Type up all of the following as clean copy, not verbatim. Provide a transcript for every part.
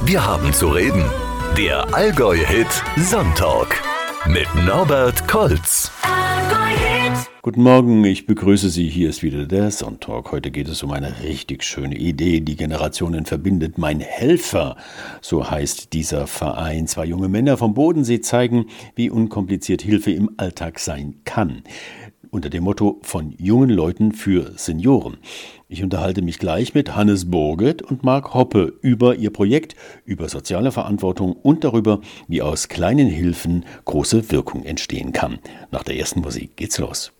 Wir haben zu reden. Der Allgäu-Hit Sonntag mit Norbert Kolz. Guten Morgen, ich begrüße Sie. Hier ist wieder der Sonntag. Heute geht es um eine richtig schöne Idee, die Generationen verbindet. Mein Helfer, so heißt dieser Verein. Zwei junge Männer vom Bodensee zeigen, wie unkompliziert Hilfe im Alltag sein kann. Unter dem Motto von jungen Leuten für Senioren. Ich unterhalte mich gleich mit Hannes Burget und Marc Hoppe über ihr Projekt, über soziale Verantwortung und darüber, wie aus kleinen Hilfen große Wirkung entstehen kann. Nach der ersten Musik geht's los.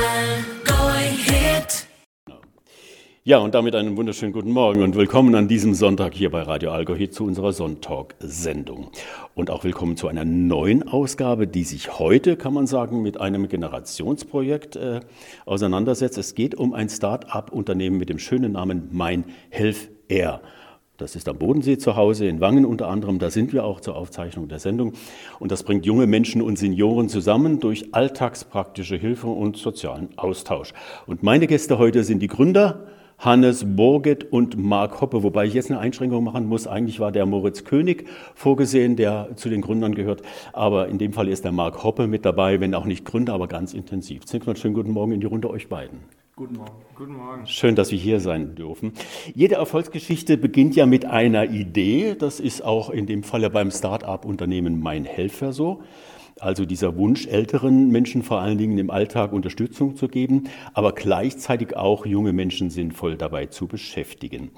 Ja, und damit einen wunderschönen guten Morgen und willkommen an diesem Sonntag hier bei Radio Allgäu zu unserer Sonntag-Sendung. Und auch willkommen zu einer neuen Ausgabe, die sich heute, kann man sagen, mit einem Generationsprojekt auseinandersetzt. Es geht um ein Start-up-Unternehmen mit dem schönen Namen Mein Helfer. Das ist am Bodensee zu Hause, in Wangen unter anderem. Da sind wir auch zur Aufzeichnung der Sendung. Und das bringt junge Menschen und Senioren zusammen durch alltagspraktische Hilfe und sozialen Austausch. Und meine Gäste heute sind die Gründer Hannes Burget und Marc Hoppe, wobei ich jetzt eine Einschränkung machen muss. Eigentlich war der Moritz König vorgesehen, der zu den Gründern gehört. Aber in dem Fall ist der Marc Hoppe mit dabei, wenn auch nicht Gründer, aber ganz intensiv. Zunächst mal schönen guten Morgen in die Runde euch beiden. Guten Morgen. Guten Morgen. Schön, dass wir hier sein dürfen. Jede Erfolgsgeschichte beginnt ja mit einer Idee. Das ist auch in dem Falle beim Start-up-Unternehmen Mein Helfer so. Also dieser Wunsch, älteren Menschen vor allen Dingen im Alltag Unterstützung zu geben, aber gleichzeitig auch junge Menschen sinnvoll dabei zu beschäftigen.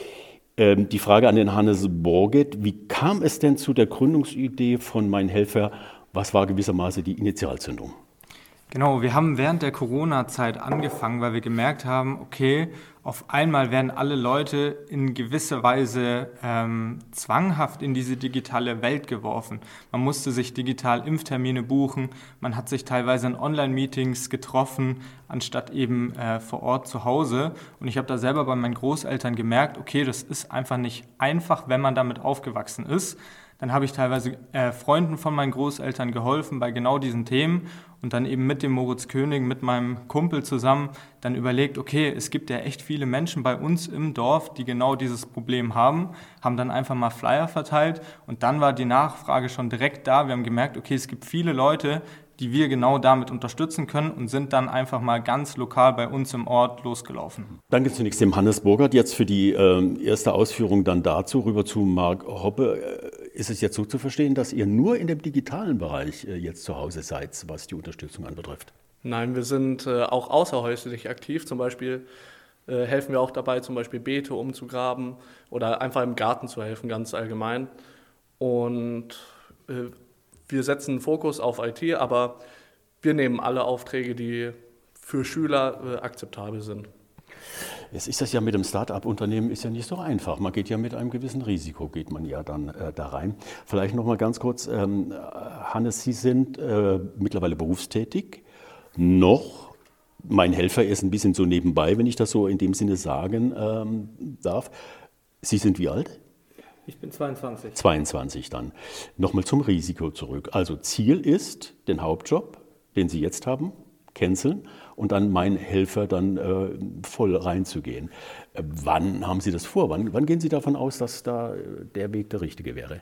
Die Frage an den Hannes Burget: Wie kam es denn zu der Gründungsidee von Mein Helfer? Was war gewissermaßen die Initialzündung? Genau, wir haben während der Corona-Zeit angefangen, weil wir gemerkt haben, okay, auf einmal werden alle Leute in gewisser Weise zwanghaft in diese digitale Welt geworfen. Man musste sich digital Impftermine buchen, man hat sich teilweise in Online-Meetings getroffen, anstatt eben vor Ort zu Hause. Und ich habe da selber bei meinen Großeltern gemerkt, okay, das ist einfach nicht einfach, wenn man damit aufgewachsen ist. Dann habe ich teilweise Freunden von meinen Großeltern geholfen bei genau diesen Themen und dann eben mit dem Moritz König, mit meinem Kumpel zusammen, dann überlegt, okay, es gibt ja echt viele Menschen bei uns im Dorf, die genau dieses Problem haben dann einfach mal Flyer verteilt und dann war die Nachfrage schon direkt da. Wir haben gemerkt, okay, es gibt viele Leute, die wir genau damit unterstützen können und sind dann einfach mal ganz lokal bei uns im Ort losgelaufen. Danke zunächst dem Hannes Burget jetzt für die erste Ausführung dann dazu, rüber zu Marc Hoppe. Ist es jetzt so zu verstehen, dass ihr nur in dem digitalen Bereich jetzt zu Hause seid, was die Unterstützung anbetrifft? Nein, wir sind auch außerhäuslich aktiv. Zum Beispiel helfen wir auch dabei, zum Beispiel Beete umzugraben oder einfach im Garten zu helfen, ganz allgemein. Und wir setzen einen Fokus auf IT, aber wir nehmen alle Aufträge, die für Schüler akzeptabel sind. Jetzt ist das ja mit dem Start-up-Unternehmen ist ja nicht so einfach. Man geht ja mit einem gewissen Risiko, geht man ja dann da rein. Vielleicht noch mal ganz kurz, Hannes, Sie sind mittlerweile berufstätig, noch. Mein Helfer ist ein bisschen so nebenbei, wenn ich das so in dem Sinne sagen darf. Sie sind wie alt? Ich bin 22. 22 dann. Nochmal zum Risiko zurück. Also Ziel ist, den Hauptjob, den Sie jetzt haben, canceln und dann Mein Helfer dann voll reinzugehen. Wann haben Sie das vor? Wann gehen Sie davon aus, dass da der Weg der richtige wäre?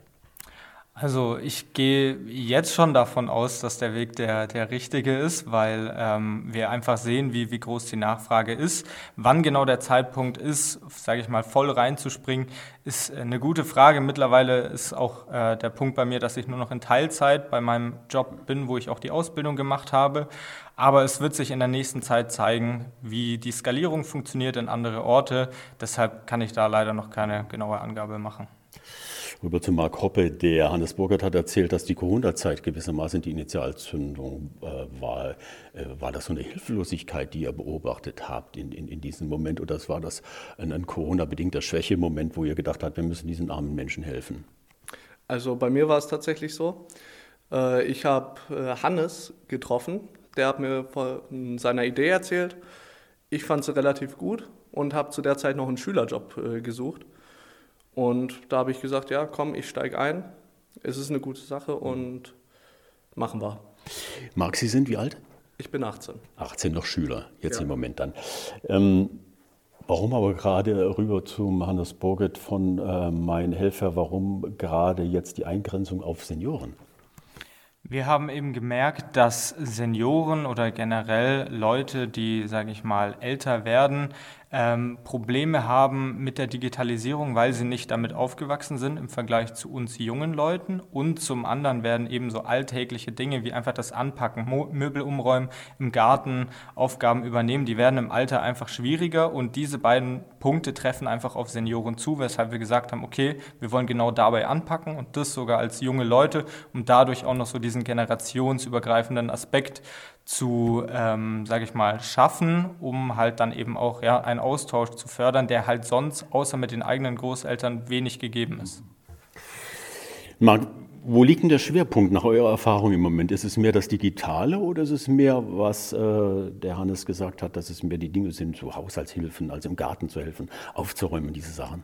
Also ich gehe jetzt schon davon aus, dass der Weg der richtige ist, weil wir einfach sehen, wie groß die Nachfrage ist. Wann genau der Zeitpunkt ist, sage ich mal, voll reinzuspringen, ist eine gute Frage. Mittlerweile ist auch der Punkt bei mir, dass ich nur noch in Teilzeit bei meinem Job bin, wo ich auch die Ausbildung gemacht habe. Aber es wird sich in der nächsten Zeit zeigen, wie die Skalierung funktioniert in andere Orte. Deshalb kann ich da leider noch keine genaue Angabe machen. Rüber zu Marc Hoppe. Der Hannes Burget hat erzählt, dass die Corona-Zeit gewissermaßen die Initialzündung war. War das so eine Hilflosigkeit, die ihr beobachtet habt in diesem Moment? Oder war das ein Corona-bedingter Schwächemoment, wo ihr gedacht habt, wir müssen diesen armen Menschen helfen? Also bei mir war es tatsächlich so. Ich habe Hannes getroffen. Der hat mir von seiner Idee erzählt. Ich fand sie relativ gut und habe zu der Zeit noch einen Schülerjob gesucht. Und da habe ich gesagt, ja komm, ich steige ein. Es ist eine gute Sache und machen wir. Marc, Sie sind wie alt? Ich bin 18. 18 noch Schüler, jetzt Ja. im Moment dann. Warum aber gerade rüber zum Hannes Burget von Mein Helfer, warum gerade jetzt die Eingrenzung auf Senioren? Wir haben eben gemerkt, dass Senioren oder generell Leute, die, sage ich mal, älter werden, Probleme haben mit der Digitalisierung, weil sie nicht damit aufgewachsen sind im Vergleich zu uns jungen Leuten. Und zum anderen werden eben so alltägliche Dinge wie einfach das Anpacken, Möbel umräumen, im Garten Aufgaben übernehmen, die werden im Alter einfach schwieriger. Und diese beiden Punkte treffen einfach auf Senioren zu, weshalb wir gesagt haben, okay, wir wollen genau dabei anpacken und das sogar als junge Leute, um dadurch auch noch so diesen generationsübergreifenden Aspekt zu, sage ich mal, schaffen, um halt dann eben auch einen Austausch zu fördern, der halt sonst außer mit den eigenen Großeltern wenig gegeben ist. Marc, wo liegt denn der Schwerpunkt nach eurer Erfahrung im Moment? Ist es mehr das Digitale oder ist es mehr, was der Hannes gesagt hat, dass es mehr die Dinge sind, so Haushaltshilfen, also im Garten zu helfen, aufzuräumen, diese Sachen?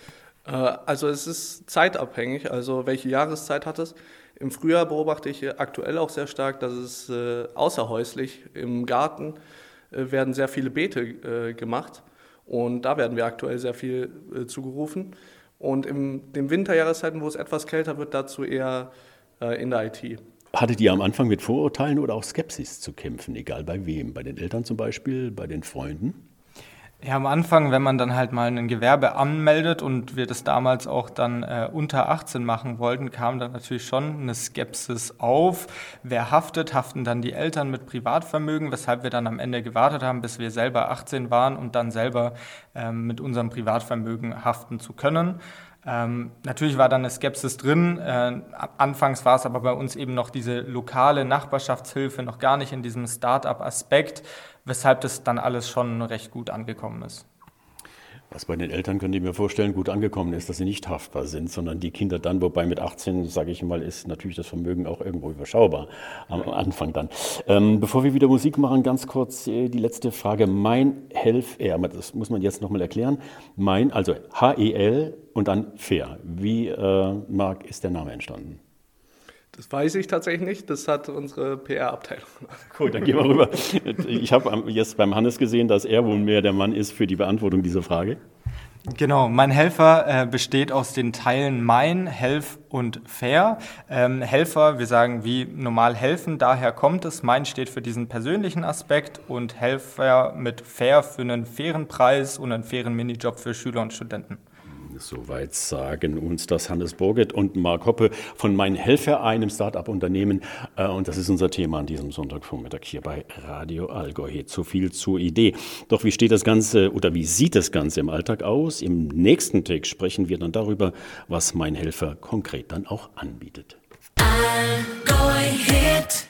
Also es ist zeitabhängig, also welche Jahreszeit hat es? Im Frühjahr beobachte ich aktuell auch sehr stark, dass es außerhäuslich im Garten werden sehr viele Beete gemacht und da werden wir aktuell sehr viel zugerufen. Und in den Winterjahreszeiten, wo es etwas kälter wird, dazu eher in der IT. Hattet ihr am Anfang mit Vorurteilen oder auch Skepsis zu kämpfen, egal bei wem? Bei den Eltern zum Beispiel, bei den Freunden? Ja, am Anfang, wenn man dann halt mal ein Gewerbe anmeldet und wir das damals auch dann unter 18 machen wollten, kam dann natürlich schon eine Skepsis auf. Wer haftet? Haften dann die Eltern mit Privatvermögen, weshalb wir dann am Ende gewartet haben, bis wir selber 18 waren und dann selber mit unserem Privatvermögen haften zu können. Natürlich war dann eine Skepsis drin. Anfangs war es aber bei uns eben noch diese lokale Nachbarschaftshilfe, noch gar nicht in diesem Start-up-Aspekt, weshalb das dann alles schon recht gut angekommen ist. Was bei den Eltern, könnte ich mir vorstellen, gut angekommen ist, dass sie nicht haftbar sind, sondern die Kinder dann, wobei mit 18, sage ich mal, ist natürlich das Vermögen auch irgendwo überschaubar am Anfang dann. Bevor wir wieder Musik machen, ganz kurz die letzte Frage. Mein Helfer, das muss man jetzt nochmal erklären. Also H-E-L und dann Fair. Wie, Marc, ist der Name entstanden? Das weiß ich tatsächlich nicht, das hat unsere PR-Abteilung. Gut, dann gehen wir rüber. Ich habe jetzt beim Hannes gesehen, dass er wohl mehr der Mann ist für die Beantwortung dieser Frage. Genau, mein Helfer besteht aus den Teilen Mein, Helf und Fair. Helfer, wir sagen wie normal helfen, daher kommt es. Mein steht für diesen persönlichen Aspekt und Helfer mit Fair für einen fairen Preis und einen fairen Minijob für Schüler und Studenten. Soweit sagen uns das Hannes Burget und Marc Hoppe von Mein Helfer, einem Start-up-Unternehmen. Und das ist unser Thema an diesem Sonntagvormittag hier bei Radio Allgäu. So viel zur Idee. Doch wie steht das Ganze oder wie sieht das Ganze im Alltag aus? Im nächsten Take sprechen wir dann darüber, was Mein Helfer konkret dann auch anbietet. Allgäu-Hit.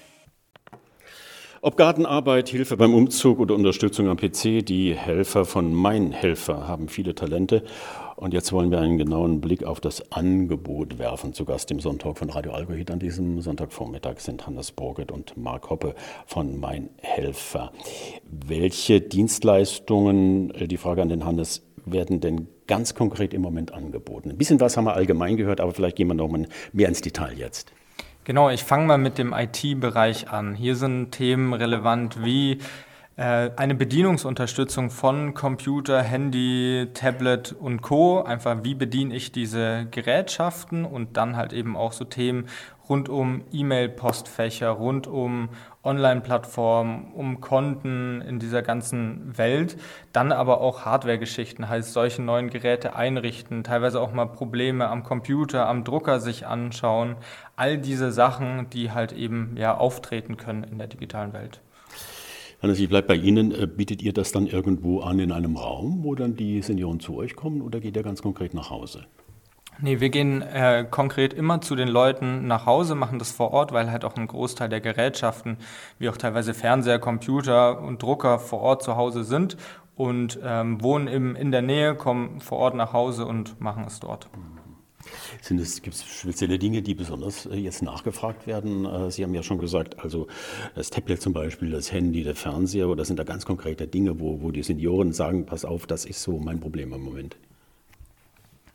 Ob Gartenarbeit, Hilfe beim Umzug oder Unterstützung am PC, die Helfer von Mein Helfer haben viele Talente. Und jetzt wollen wir einen genauen Blick auf das Angebot werfen. Zu Gast im Sonntag von Radio Allgäu an diesem Sonntagvormittag sind Hannes Burget und Marc Hoppe von Mein Helfer. Welche Dienstleistungen, die Frage an den Hannes, werden denn ganz konkret im Moment angeboten? Ein bisschen was haben wir allgemein gehört, aber vielleicht gehen wir noch mal mehr ins Detail jetzt. Genau, ich fange mal mit dem IT-Bereich an. Hier sind Themen relevant wie eine Bedienungsunterstützung von Computer, Handy, Tablet und Co. Einfach, wie bediene ich diese Gerätschaften und dann halt eben auch so Themen rund um E-Mail-Postfächer, rund um Online-Plattformen, um Konten in dieser ganzen Welt. Dann aber auch Hardware-Geschichten, heißt solche neuen Geräte einrichten, teilweise auch mal Probleme am Computer, am Drucker sich anschauen. All diese Sachen, die halt eben auftreten können in der digitalen Welt. Hannes, ich bleibe bei Ihnen. Bietet ihr das dann irgendwo an in einem Raum, wo dann die Senioren zu euch kommen oder geht ihr ganz konkret nach Hause? Nee, wir gehen konkret immer zu den Leuten nach Hause, machen das vor Ort, weil halt auch ein Großteil der Gerätschaften, wie auch teilweise Fernseher, Computer und Drucker vor Ort zu Hause sind und wohnen in der Nähe, kommen vor Ort nach Hause und machen es dort. Gibt es spezielle Dinge, die besonders jetzt nachgefragt werden? Sie haben ja schon gesagt, also das Tablet zum Beispiel, das Handy, der Fernseher, oder sind da ganz konkrete Dinge, wo die Senioren sagen, pass auf, das ist so mein Problem im Moment?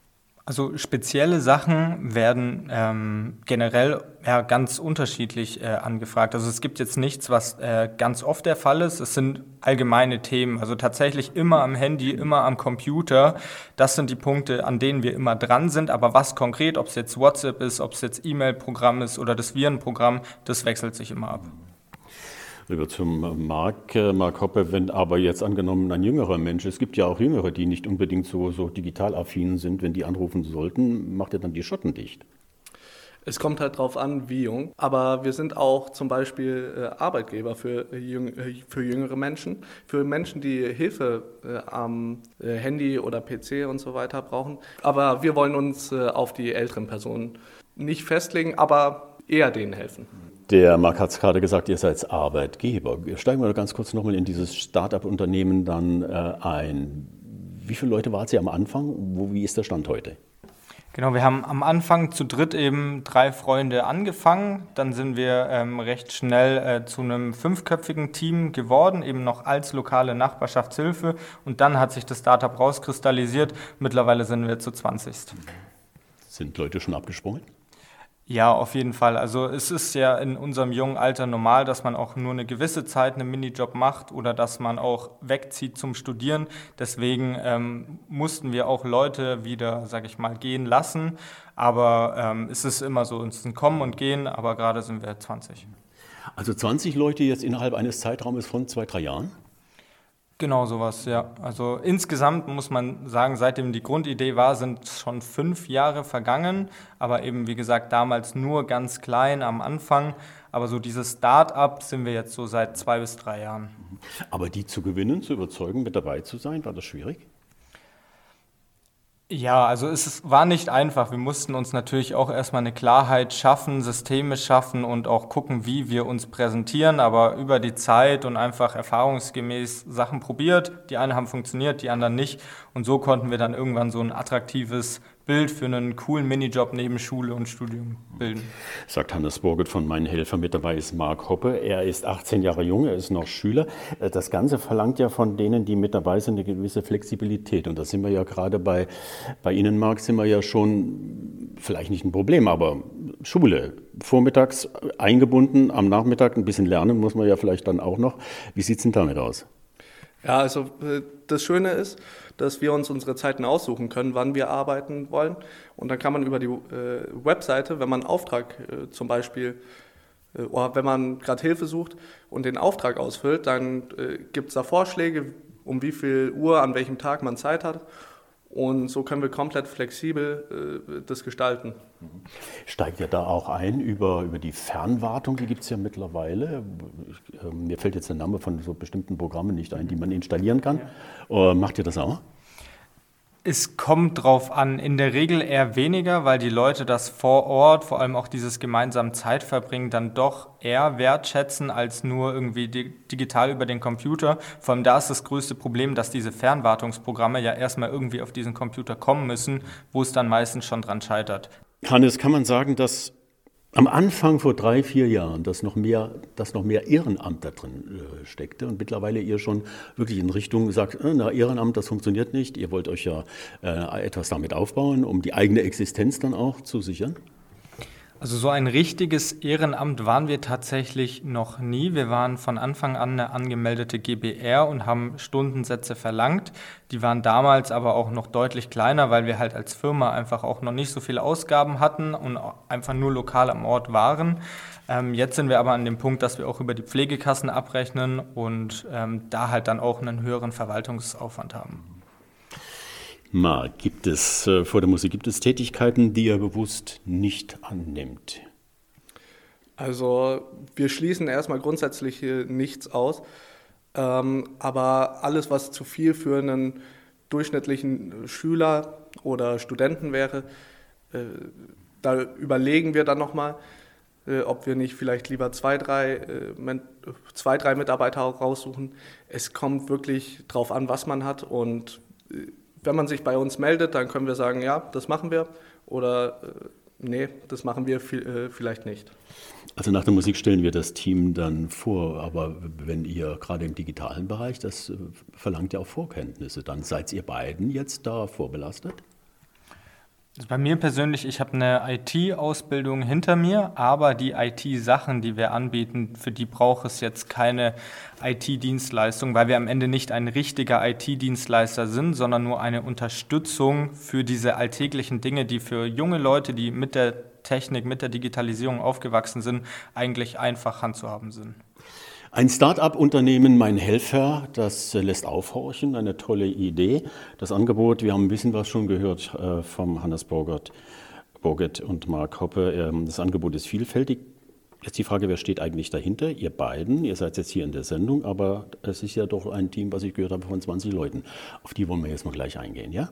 Also spezielle Sachen werden generell ganz unterschiedlich angefragt. Also es gibt jetzt nichts, was ganz oft der Fall ist. Es sind allgemeine Themen, also tatsächlich immer am Handy, immer am Computer. Das sind die Punkte, an denen wir immer dran sind. Aber was konkret, ob es jetzt WhatsApp ist, ob es jetzt E-Mail-Programm ist oder das Virenprogramm, das wechselt sich immer ab. Rüber zum Marc Hoppe, wenn aber jetzt angenommen ein jüngerer Mensch, es gibt ja auch Jüngere, die nicht unbedingt so digital affin sind, wenn die anrufen sollten, macht er dann die Schotten dicht? Es kommt halt drauf an, wie jung, aber wir sind auch zum Beispiel Arbeitgeber für jüngere Menschen, für Menschen, die Hilfe am Handy oder PC und so weiter brauchen. Aber wir wollen uns auf die älteren Personen nicht festlegen, aber eher denen helfen. Der Marc hat es gerade gesagt, ihr seid Arbeitgeber. Steigen wir ganz kurz nochmal in dieses Start-up-Unternehmen dann ein. Wie viele Leute wart ihr am Anfang? Wie ist der Stand heute? Genau, wir haben am Anfang zu dritt eben 3 Freunde angefangen. Dann sind wir recht schnell zu einem 5-köpfigen Team geworden, eben noch als lokale Nachbarschaftshilfe. Und dann hat sich das Startup rauskristallisiert. Mittlerweile sind wir zu 20. Sind Leute schon abgesprungen? Ja, auf jeden Fall. Also es ist ja in unserem jungen Alter normal, dass man auch nur eine gewisse Zeit einen Minijob macht oder dass man auch wegzieht zum Studieren. Deswegen mussten wir auch Leute wieder, sage ich mal, gehen lassen. Aber es ist immer so, es ist ein Kommen und Gehen, aber gerade sind wir 20. Also 20 Leute jetzt innerhalb eines Zeitraumes von 2-3 Jahren? Genau sowas, ja. Also insgesamt muss man sagen, seitdem die Grundidee war, sind schon 5 Jahre vergangen, aber eben wie gesagt damals nur ganz klein am Anfang. Aber so dieses Start-up sind wir jetzt so seit 2 bis 3 Jahren. Aber die zu gewinnen, zu überzeugen, mit dabei zu sein, war das schwierig? Ja, also es war nicht einfach. Wir mussten uns natürlich auch erstmal eine Klarheit schaffen, Systeme schaffen und auch gucken, wie wir uns präsentieren. Aber über die Zeit und einfach erfahrungsgemäß Sachen probiert. Die einen haben funktioniert, die anderen nicht. Und so konnten wir dann irgendwann so ein attraktives Bild für einen coolen Minijob neben Schule und Studium bilden. Sagt Hannes Burget von Mein Helfer. Mit dabei ist Marc Hoppe. Er ist 18 Jahre jung, er ist noch Schüler. Das Ganze verlangt ja von denen, die mit dabei sind, eine gewisse Flexibilität. Und da sind wir ja gerade bei Ihnen, Marc, sind wir ja schon vielleicht nicht ein Problem, aber Schule, vormittags eingebunden, am Nachmittag ein bisschen lernen muss man ja vielleicht dann auch noch. Wie sieht es denn damit aus? Ja, also das Schöne ist, dass wir uns unsere Zeiten aussuchen können, wann wir arbeiten wollen. Und dann kann man über die Webseite, wenn man einen Auftrag zum Beispiel, oder wenn man gerade Hilfe sucht und den Auftrag ausfüllt, dann gibt es da Vorschläge, um wie viel Uhr, an welchem Tag man Zeit hat. Und so können wir komplett flexibel das gestalten. Steigt ihr da auch ein über die Fernwartung? Die gibt es ja mittlerweile. Mir fällt jetzt der Name von so bestimmten Programmen nicht ein, die man installieren kann. Ja. Macht ihr das auch? Es kommt drauf an, in der Regel eher weniger, weil die Leute das vor Ort, vor allem auch dieses gemeinsame Zeitverbringen, dann doch eher wertschätzen als nur irgendwie digital über den Computer. Vor allem da ist das größte Problem, dass diese Fernwartungsprogramme ja erstmal irgendwie auf diesen Computer kommen müssen, wo es dann meistens schon dran scheitert. Hannes, kann man sagen, dass am Anfang vor 3-4 Jahren, dass noch mehr Ehrenamt da drin steckte und mittlerweile ihr schon wirklich in Richtung sagt, Ehrenamt, das funktioniert nicht, ihr wollt euch ja etwas damit aufbauen, um die eigene Existenz dann auch zu sichern? Also so ein richtiges Ehrenamt waren wir tatsächlich noch nie. Wir waren von Anfang an eine angemeldete GbR und haben Stundensätze verlangt. Die waren damals aber auch noch deutlich kleiner, weil wir halt als Firma einfach auch noch nicht so viele Ausgaben hatten und einfach nur lokal am Ort waren. Jetzt sind wir aber an dem Punkt, dass wir auch über die Pflegekassen abrechnen und da halt dann auch einen höheren Verwaltungsaufwand haben. Marc, vor der Musik gibt es Tätigkeiten, die ihr bewusst nicht annimmt? Also wir schließen erstmal grundsätzlich nichts aus, aber alles, was zu viel für einen durchschnittlichen Schüler oder Studenten wäre, da überlegen wir dann nochmal, ob wir nicht vielleicht lieber 2-3 Mitarbeiter raussuchen. Es kommt wirklich drauf an, was man hat, und wenn man sich bei uns meldet, dann können wir sagen, ja, das machen wir, oder nee, das machen wir vielleicht nicht. Also nach der Musik stellen wir das Team dann vor, aber wenn ihr gerade im digitalen Bereich, das verlangt ja auch Vorkenntnisse, dann seid ihr beiden jetzt da vorbelastet? Also bei mir persönlich, ich habe eine IT-Ausbildung hinter mir, aber die IT-Sachen, die wir anbieten, für die braucht es jetzt keine IT-Dienstleistung, weil wir am Ende nicht ein richtiger IT-Dienstleister sind, sondern nur eine Unterstützung für diese alltäglichen Dinge, die für junge Leute, die mit der Technik, mit der Digitalisierung aufgewachsen sind, eigentlich einfach handzuhaben sind. Ein Start-up-Unternehmen, mein Helfer, das lässt aufhorchen, eine tolle Idee. Das Angebot, wir haben ein bisschen was schon gehört vom Hannes Boget und Mark Hoppe. Das Angebot ist vielfältig. Jetzt die Frage, wer steht eigentlich dahinter? Ihr beiden, ihr seid jetzt hier in der Sendung, aber es ist ja doch ein Team, was ich gehört habe, von 20 Leuten. Auf die wollen wir jetzt mal gleich eingehen, ja?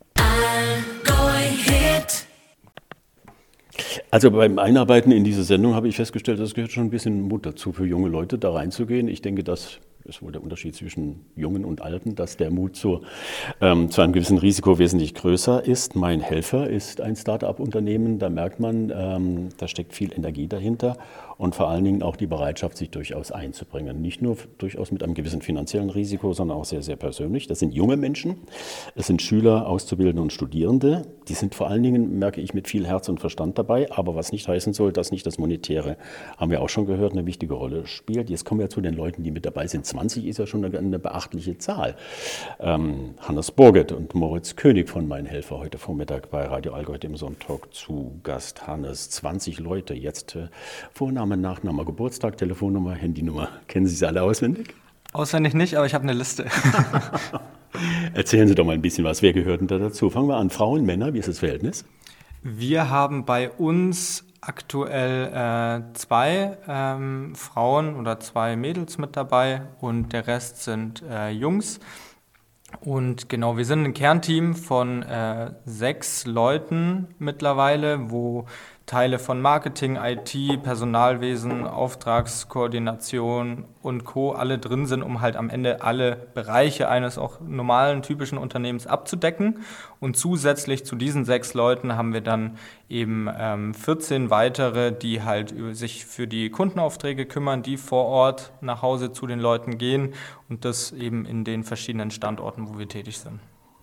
Also beim Einarbeiten in diese Sendung habe ich festgestellt, es gehört schon ein bisschen Mut dazu, für junge Leute da reinzugehen. Ich denke, das ist wohl der Unterschied zwischen Jungen und Alten, dass der Mut zu einem gewissen Risiko wesentlich größer ist. Mein Helfer ist ein Start-up-Unternehmen, da merkt man, da steckt viel Energie dahinter und vor allen Dingen auch die Bereitschaft, sich durchaus einzubringen. Nicht nur durchaus mit einem gewissen finanziellen Risiko, sondern auch sehr, sehr persönlich. Das sind junge Menschen, es sind Schüler, Auszubildende und Studierende. Die sind vor allen Dingen, merke ich, mit viel Herz und Verstand dabei, aber was nicht heißen soll, dass nicht das Monetäre, haben wir auch schon gehört, eine wichtige Rolle spielt. Jetzt kommen wir zu den Leuten, die mit dabei sind. 20 ist ja schon eine beachtliche Zahl. Hannes Boget und Moritz König von Mein Helfer heute Vormittag bei Radio Allgäu im Sonntag zu Gast. Hannes, 20 Leute, jetzt Vorname, Nachname, Geburtstag, Telefonnummer, Handynummer. Kennen Sie sie alle auswendig? Auswendig nicht, aber ich habe eine Liste. Erzählen Sie doch mal ein bisschen was. Wer gehört denn da dazu? Fangen wir an. Frauen, Männer, wie ist das Verhältnis? Wir haben bei uns aktuell 2 Frauen oder 2 Mädels mit dabei und der Rest sind Jungs. Und genau, wir sind ein Kernteam von 6 Leuten mittlerweile, wo Teile von Marketing, IT, Personalwesen, Auftragskoordination und Co. alle drin sind, um halt am Ende alle Bereiche eines auch normalen, typischen Unternehmens abzudecken. Und zusätzlich zu diesen 6 Leuten haben wir dann eben 14 weitere, die halt sich für die Kundenaufträge kümmern, die vor Ort nach Hause zu den Leuten gehen und das eben in den verschiedenen Standorten, wo wir tätig sind.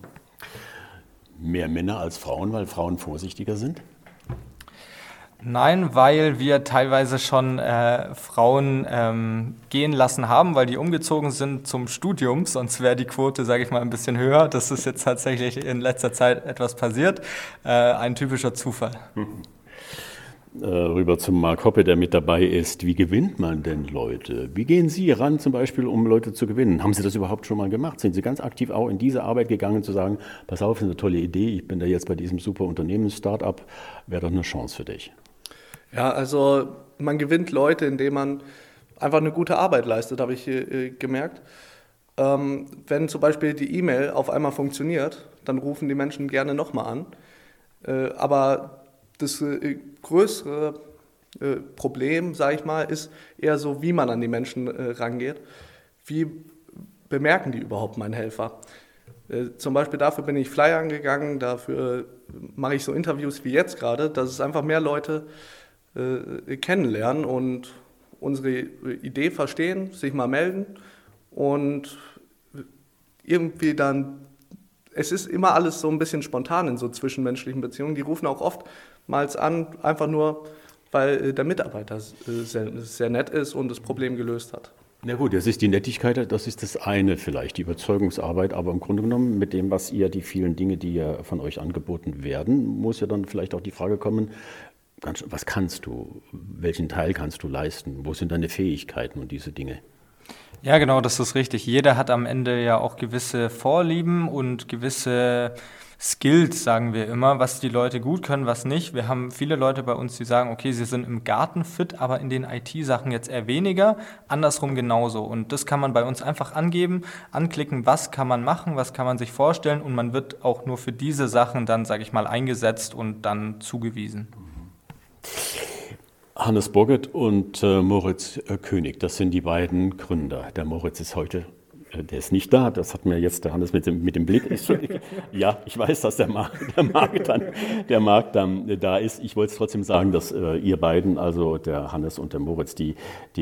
Mehr Männer als Frauen, weil Frauen vorsichtiger sind? Nein, weil wir teilweise schon Frauen gehen lassen haben, weil die umgezogen sind zum Studium, sonst wäre die Quote, sage ich mal, ein bisschen höher. Das ist jetzt tatsächlich in letzter Zeit etwas passiert, ein typischer Zufall. Rüber zum Mark Hoppe, der mit dabei ist. Wie gewinnt man denn Leute? Wie gehen Sie ran zum Beispiel, um Leute zu gewinnen? Haben Sie das überhaupt schon mal gemacht? Sind Sie ganz aktiv auch in diese Arbeit gegangen, zu sagen, pass auf, das ist eine tolle Idee, ich bin da jetzt bei diesem super Unternehmen, Start-up, wäre doch eine Chance für dich? Ja, also man gewinnt Leute, indem man einfach eine gute Arbeit leistet, habe ich gemerkt. Wenn zum Beispiel die E-Mail auf einmal funktioniert, dann rufen die Menschen gerne nochmal an. Aber das größere Problem, sage ich mal, ist eher so, wie man an die Menschen rangeht. Wie bemerken die überhaupt meinen Helfer? Zum Beispiel dafür bin ich Flyer angegangen, dafür mache ich so Interviews wie jetzt gerade, dass es einfach mehr Leute kennenlernen und unsere Idee verstehen, sich mal melden und irgendwie dann, es ist immer alles so ein bisschen spontan in so zwischenmenschlichen Beziehungen, die rufen auch oftmals an, einfach nur, weil der Mitarbeiter sehr nett ist und das Problem gelöst hat. Na gut, das ist die Nettigkeit, das ist das eine vielleicht, die Überzeugungsarbeit, aber im Grunde genommen mit dem, was ihr, die vielen Dinge, die ja von euch angeboten werden, muss ja dann vielleicht auch die Frage kommen, was kannst du, welchen Teil kannst du leisten, wo sind deine Fähigkeiten und diese Dinge? Ja, genau, das ist richtig. Jeder hat am Ende ja auch gewisse Vorlieben und gewisse Skills, sagen wir immer, was die Leute gut können, was nicht. Wir haben viele Leute bei uns, die sagen, okay, sie sind im Garten fit, aber in den IT-Sachen jetzt eher weniger, andersrum genauso. Und das kann man bei uns einfach angeben, anklicken, was kann man machen, was kann man sich vorstellen und man wird auch nur für diese Sachen dann, sage ich mal, eingesetzt und dann zugewiesen. Hannes Boget und Moritz König, das sind die beiden Gründer. Der Moritz ist heute Der ist nicht da, das hat mir jetzt der Hannes mit dem Blick. Ja, ich weiß, dass der Marc dann da ist. Ich wollte es trotzdem sagen, dass ihr beiden, also der Hannes und der Moritz, die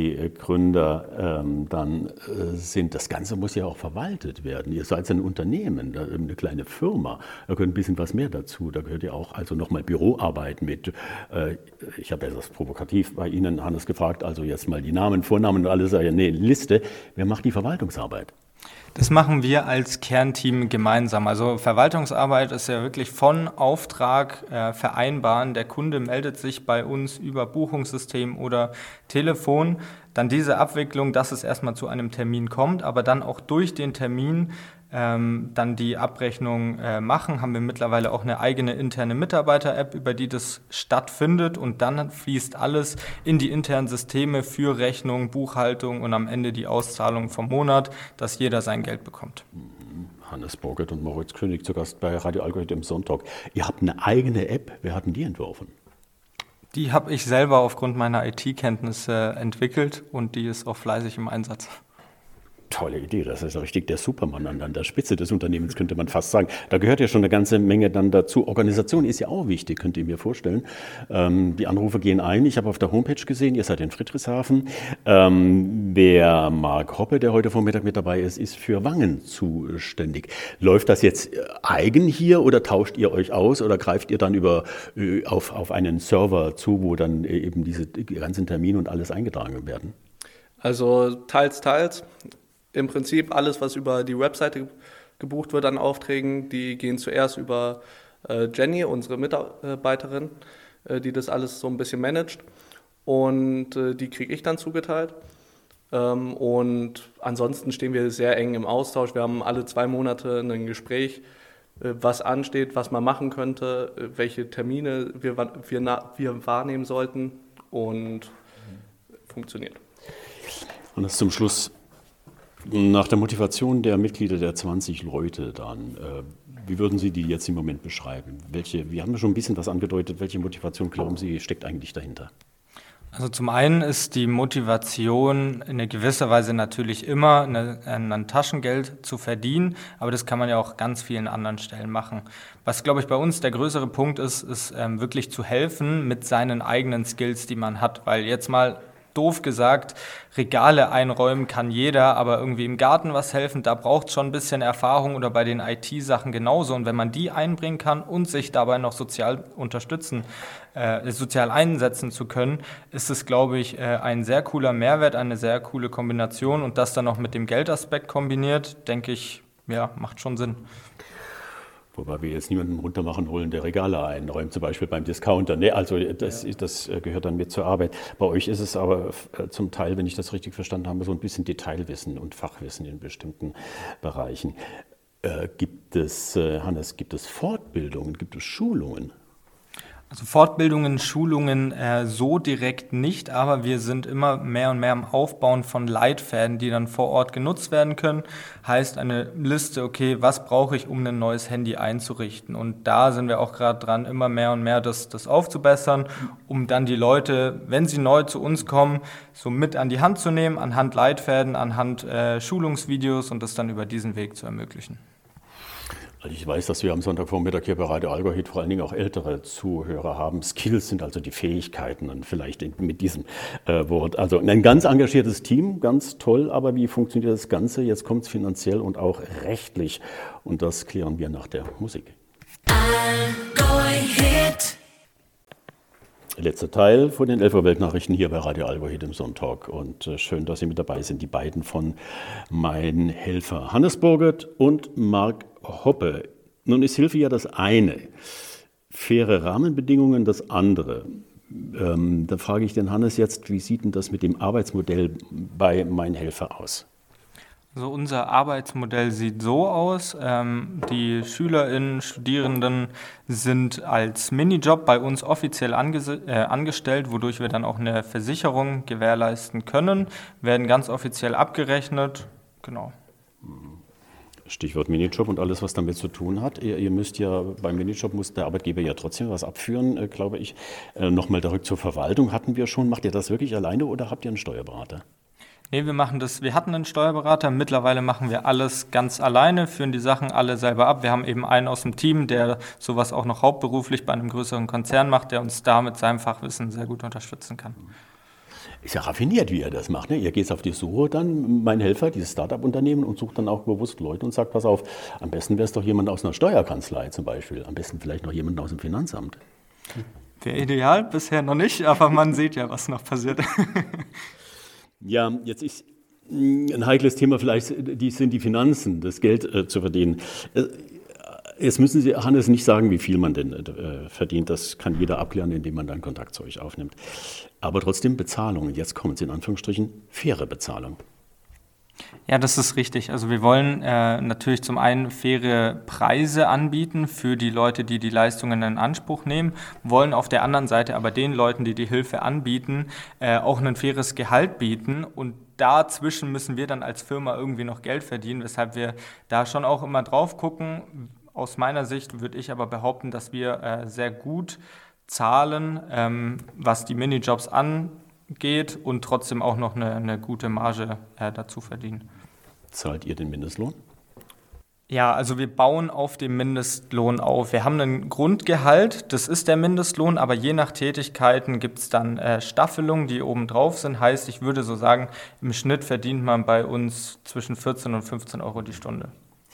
Gründer dann sind. Das Ganze muss ja auch verwaltet werden. Ihr seid ein Unternehmen, eine kleine Firma. Da gehört ein bisschen was mehr dazu. Da gehört ja auch also nochmal Büroarbeit mit. Ich habe ja das provokativ bei Ihnen, Hannes, gefragt, also jetzt mal die Namen, Vornamen und alles, eine Liste. Wer macht die Verwaltungsarbeit? Das machen wir als Kernteam gemeinsam. Also Verwaltungsarbeit ist ja wirklich von Auftrag vereinbaren. Der Kunde meldet sich bei uns über Buchungssystem oder Telefon. Dann diese Abwicklung, dass es erstmal zu einem Termin kommt, aber dann auch durch den Termin dann die Abrechnung machen, haben wir mittlerweile auch eine eigene interne Mitarbeiter-App, über die das stattfindet und dann fließt alles in die internen Systeme für Rechnung, Buchhaltung und am Ende die Auszahlung vom Monat, dass jeder sein Geld bekommt. Hannes Burgert und Moritz König zu Gast bei Radio Allgäu im Sonntag. Ihr habt eine eigene App, wer hat denn die entworfen? Die habe ich selber aufgrund meiner IT-Kenntnisse entwickelt und die ist auch fleißig im Einsatz. Tolle Idee, das ist richtig der Supermann an der Spitze des Unternehmens, könnte man fast sagen. Da gehört ja schon eine ganze Menge dann dazu. Organisation ist ja auch wichtig, könnt ihr mir vorstellen. Die Anrufe gehen ein. Ich habe auf der Homepage gesehen, ihr seid in Friedrichshafen. Der Marc Hoppe, der heute Vormittag mit dabei ist für Wangen zuständig. Läuft das jetzt eigen hier oder tauscht ihr euch aus oder greift ihr dann auf einen Server zu, wo dann eben diese ganzen Termine und alles eingetragen werden? Also teils. Im Prinzip alles, was über die Webseite gebucht wird an Aufträgen, die gehen zuerst über Jenny, unsere Mitarbeiterin, die das alles so ein bisschen managt. Und die kriege ich dann zugeteilt. Und ansonsten stehen wir sehr eng im Austausch. Wir haben alle 2 Monate ein Gespräch, was ansteht, was man machen könnte, welche Termine wir wahrnehmen sollten und funktioniert. Und das zum Schluss. Nach der Motivation der Mitglieder der 20 Leute dann, wie würden Sie die jetzt im Moment beschreiben? Wir haben ja schon ein bisschen was angedeutet, welche Motivation, glauben Sie, steckt eigentlich dahinter? Also zum einen ist die Motivation in gewisser Weise natürlich immer ein Taschengeld zu verdienen, aber das kann man ja auch ganz vielen anderen Stellen machen. Was, glaube ich, bei uns der größere Punkt ist wirklich zu helfen mit seinen eigenen Skills, die man hat, weil jetzt mal doof gesagt, Regale einräumen kann jeder, aber irgendwie im Garten was helfen, da braucht es schon ein bisschen Erfahrung oder bei den IT-Sachen genauso. Und wenn man die einbringen kann und sich dabei noch sozial einsetzen zu können, ist es, glaube ich, ein sehr cooler Mehrwert, eine sehr coole Kombination und das dann noch mit dem Geldaspekt kombiniert, denke ich, ja, macht schon Sinn. Wobei wir jetzt niemanden runtermachen wollen, der Regale einräumt, zum Beispiel beim Discounter. Nee, also das gehört dann mit zur Arbeit. Bei euch ist es aber zum Teil, wenn ich das richtig verstanden habe, so ein bisschen Detailwissen und Fachwissen in bestimmten Bereichen. Hannes, gibt es Fortbildungen, gibt es Schulungen? Also Fortbildungen, Schulungen so direkt nicht, aber wir sind immer mehr und mehr am Aufbauen von Leitfäden, die dann vor Ort genutzt werden können. Heißt eine Liste, okay, was brauche ich, um ein neues Handy einzurichten? Und da sind wir auch gerade dran, immer mehr und mehr das aufzubessern, um dann die Leute, wenn sie neu zu uns kommen, so mit an die Hand zu nehmen, anhand Leitfäden, anhand Schulungsvideos und das dann über diesen Weg zu ermöglichen. Also ich weiß, dass wir am Sonntagvormittag hier bei Radio Allgäu vor allen Dingen auch ältere Zuhörer haben. Skills sind also die Fähigkeiten und vielleicht mit diesem Wort. Also ein ganz engagiertes Team, ganz toll, aber wie funktioniert das Ganze? Jetzt kommt es finanziell und auch rechtlich und das klären wir nach der Musik. Allgäu Hit. Letzter Teil von den 11 Uhr Weltnachrichten hier bei Radio Allgäu Hit im Sonntag und schön, dass Sie mit dabei sind, die beiden von Mein Helfer, Hannes Burgert und Marc Hoppe. Nun ist Hilfe ja das eine, faire Rahmenbedingungen das andere. Da frage ich den Hannes jetzt, wie sieht denn das mit dem Arbeitsmodell bei Mein Helfer aus? Also unser Arbeitsmodell sieht so aus, die SchülerInnen, Studierenden sind als Minijob bei uns offiziell angestellt, wodurch wir dann auch eine Versicherung gewährleisten können, werden ganz offiziell abgerechnet, genau. Stichwort Minijob und alles, was damit zu tun hat. Ihr müsst ja, beim Minijob muss der Arbeitgeber ja trotzdem was abführen, glaube ich. Nochmal zurück zur Verwaltung hatten wir schon. Macht ihr das wirklich alleine oder habt ihr einen Steuerberater? Nee, wir hatten einen Steuerberater, mittlerweile machen wir alles ganz alleine, führen die Sachen alle selber ab. Wir haben eben einen aus dem Team, der sowas auch noch hauptberuflich bei einem größeren Konzern macht, der uns da mit seinem Fachwissen sehr gut unterstützen kann. Ist ja raffiniert, wie ihr das macht. Ne? Ihr geht auf die Suche dann, mein Helfer, dieses Start-up-Unternehmen, und sucht dann auch bewusst Leute und sagt, pass auf, am besten wäre es doch jemand aus einer Steuerkanzlei zum Beispiel, am besten vielleicht noch jemand aus dem Finanzamt. Wäre ideal, bisher noch nicht, aber man sieht ja, was noch passiert. Ja, jetzt ist ein heikles Thema vielleicht, sind die Finanzen, das Geld zu verdienen. Jetzt müssen Sie, Hannes, nicht sagen, wie viel man denn verdient. Das kann jeder abklären, indem man dann Kontakt zu euch aufnimmt. Aber trotzdem Bezahlung. Jetzt kommen Sie in Anführungsstrichen faire Bezahlung. Ja, das ist richtig. Also wir wollen natürlich zum einen faire Preise anbieten für die Leute, die die Leistungen in Anspruch nehmen, wollen auf der anderen Seite aber den Leuten, die die Hilfe anbieten, auch ein faires Gehalt bieten, und dazwischen müssen wir dann als Firma irgendwie noch Geld verdienen, weshalb wir da schon auch immer drauf gucken. Aus meiner Sicht würde ich aber behaupten, dass wir sehr gut zahlen, was die Minijobs angeht, und trotzdem auch noch eine gute Marge dazu verdienen. Zahlt ihr den Mindestlohn? Ja, also wir bauen auf dem Mindestlohn auf. Wir haben ein Grundgehalt, das ist der Mindestlohn, aber je nach Tätigkeiten gibt es dann Staffelungen, die oben drauf sind. Heißt, ich würde so sagen, im Schnitt verdient man bei uns zwischen 14 und 15 Euro die Stunde.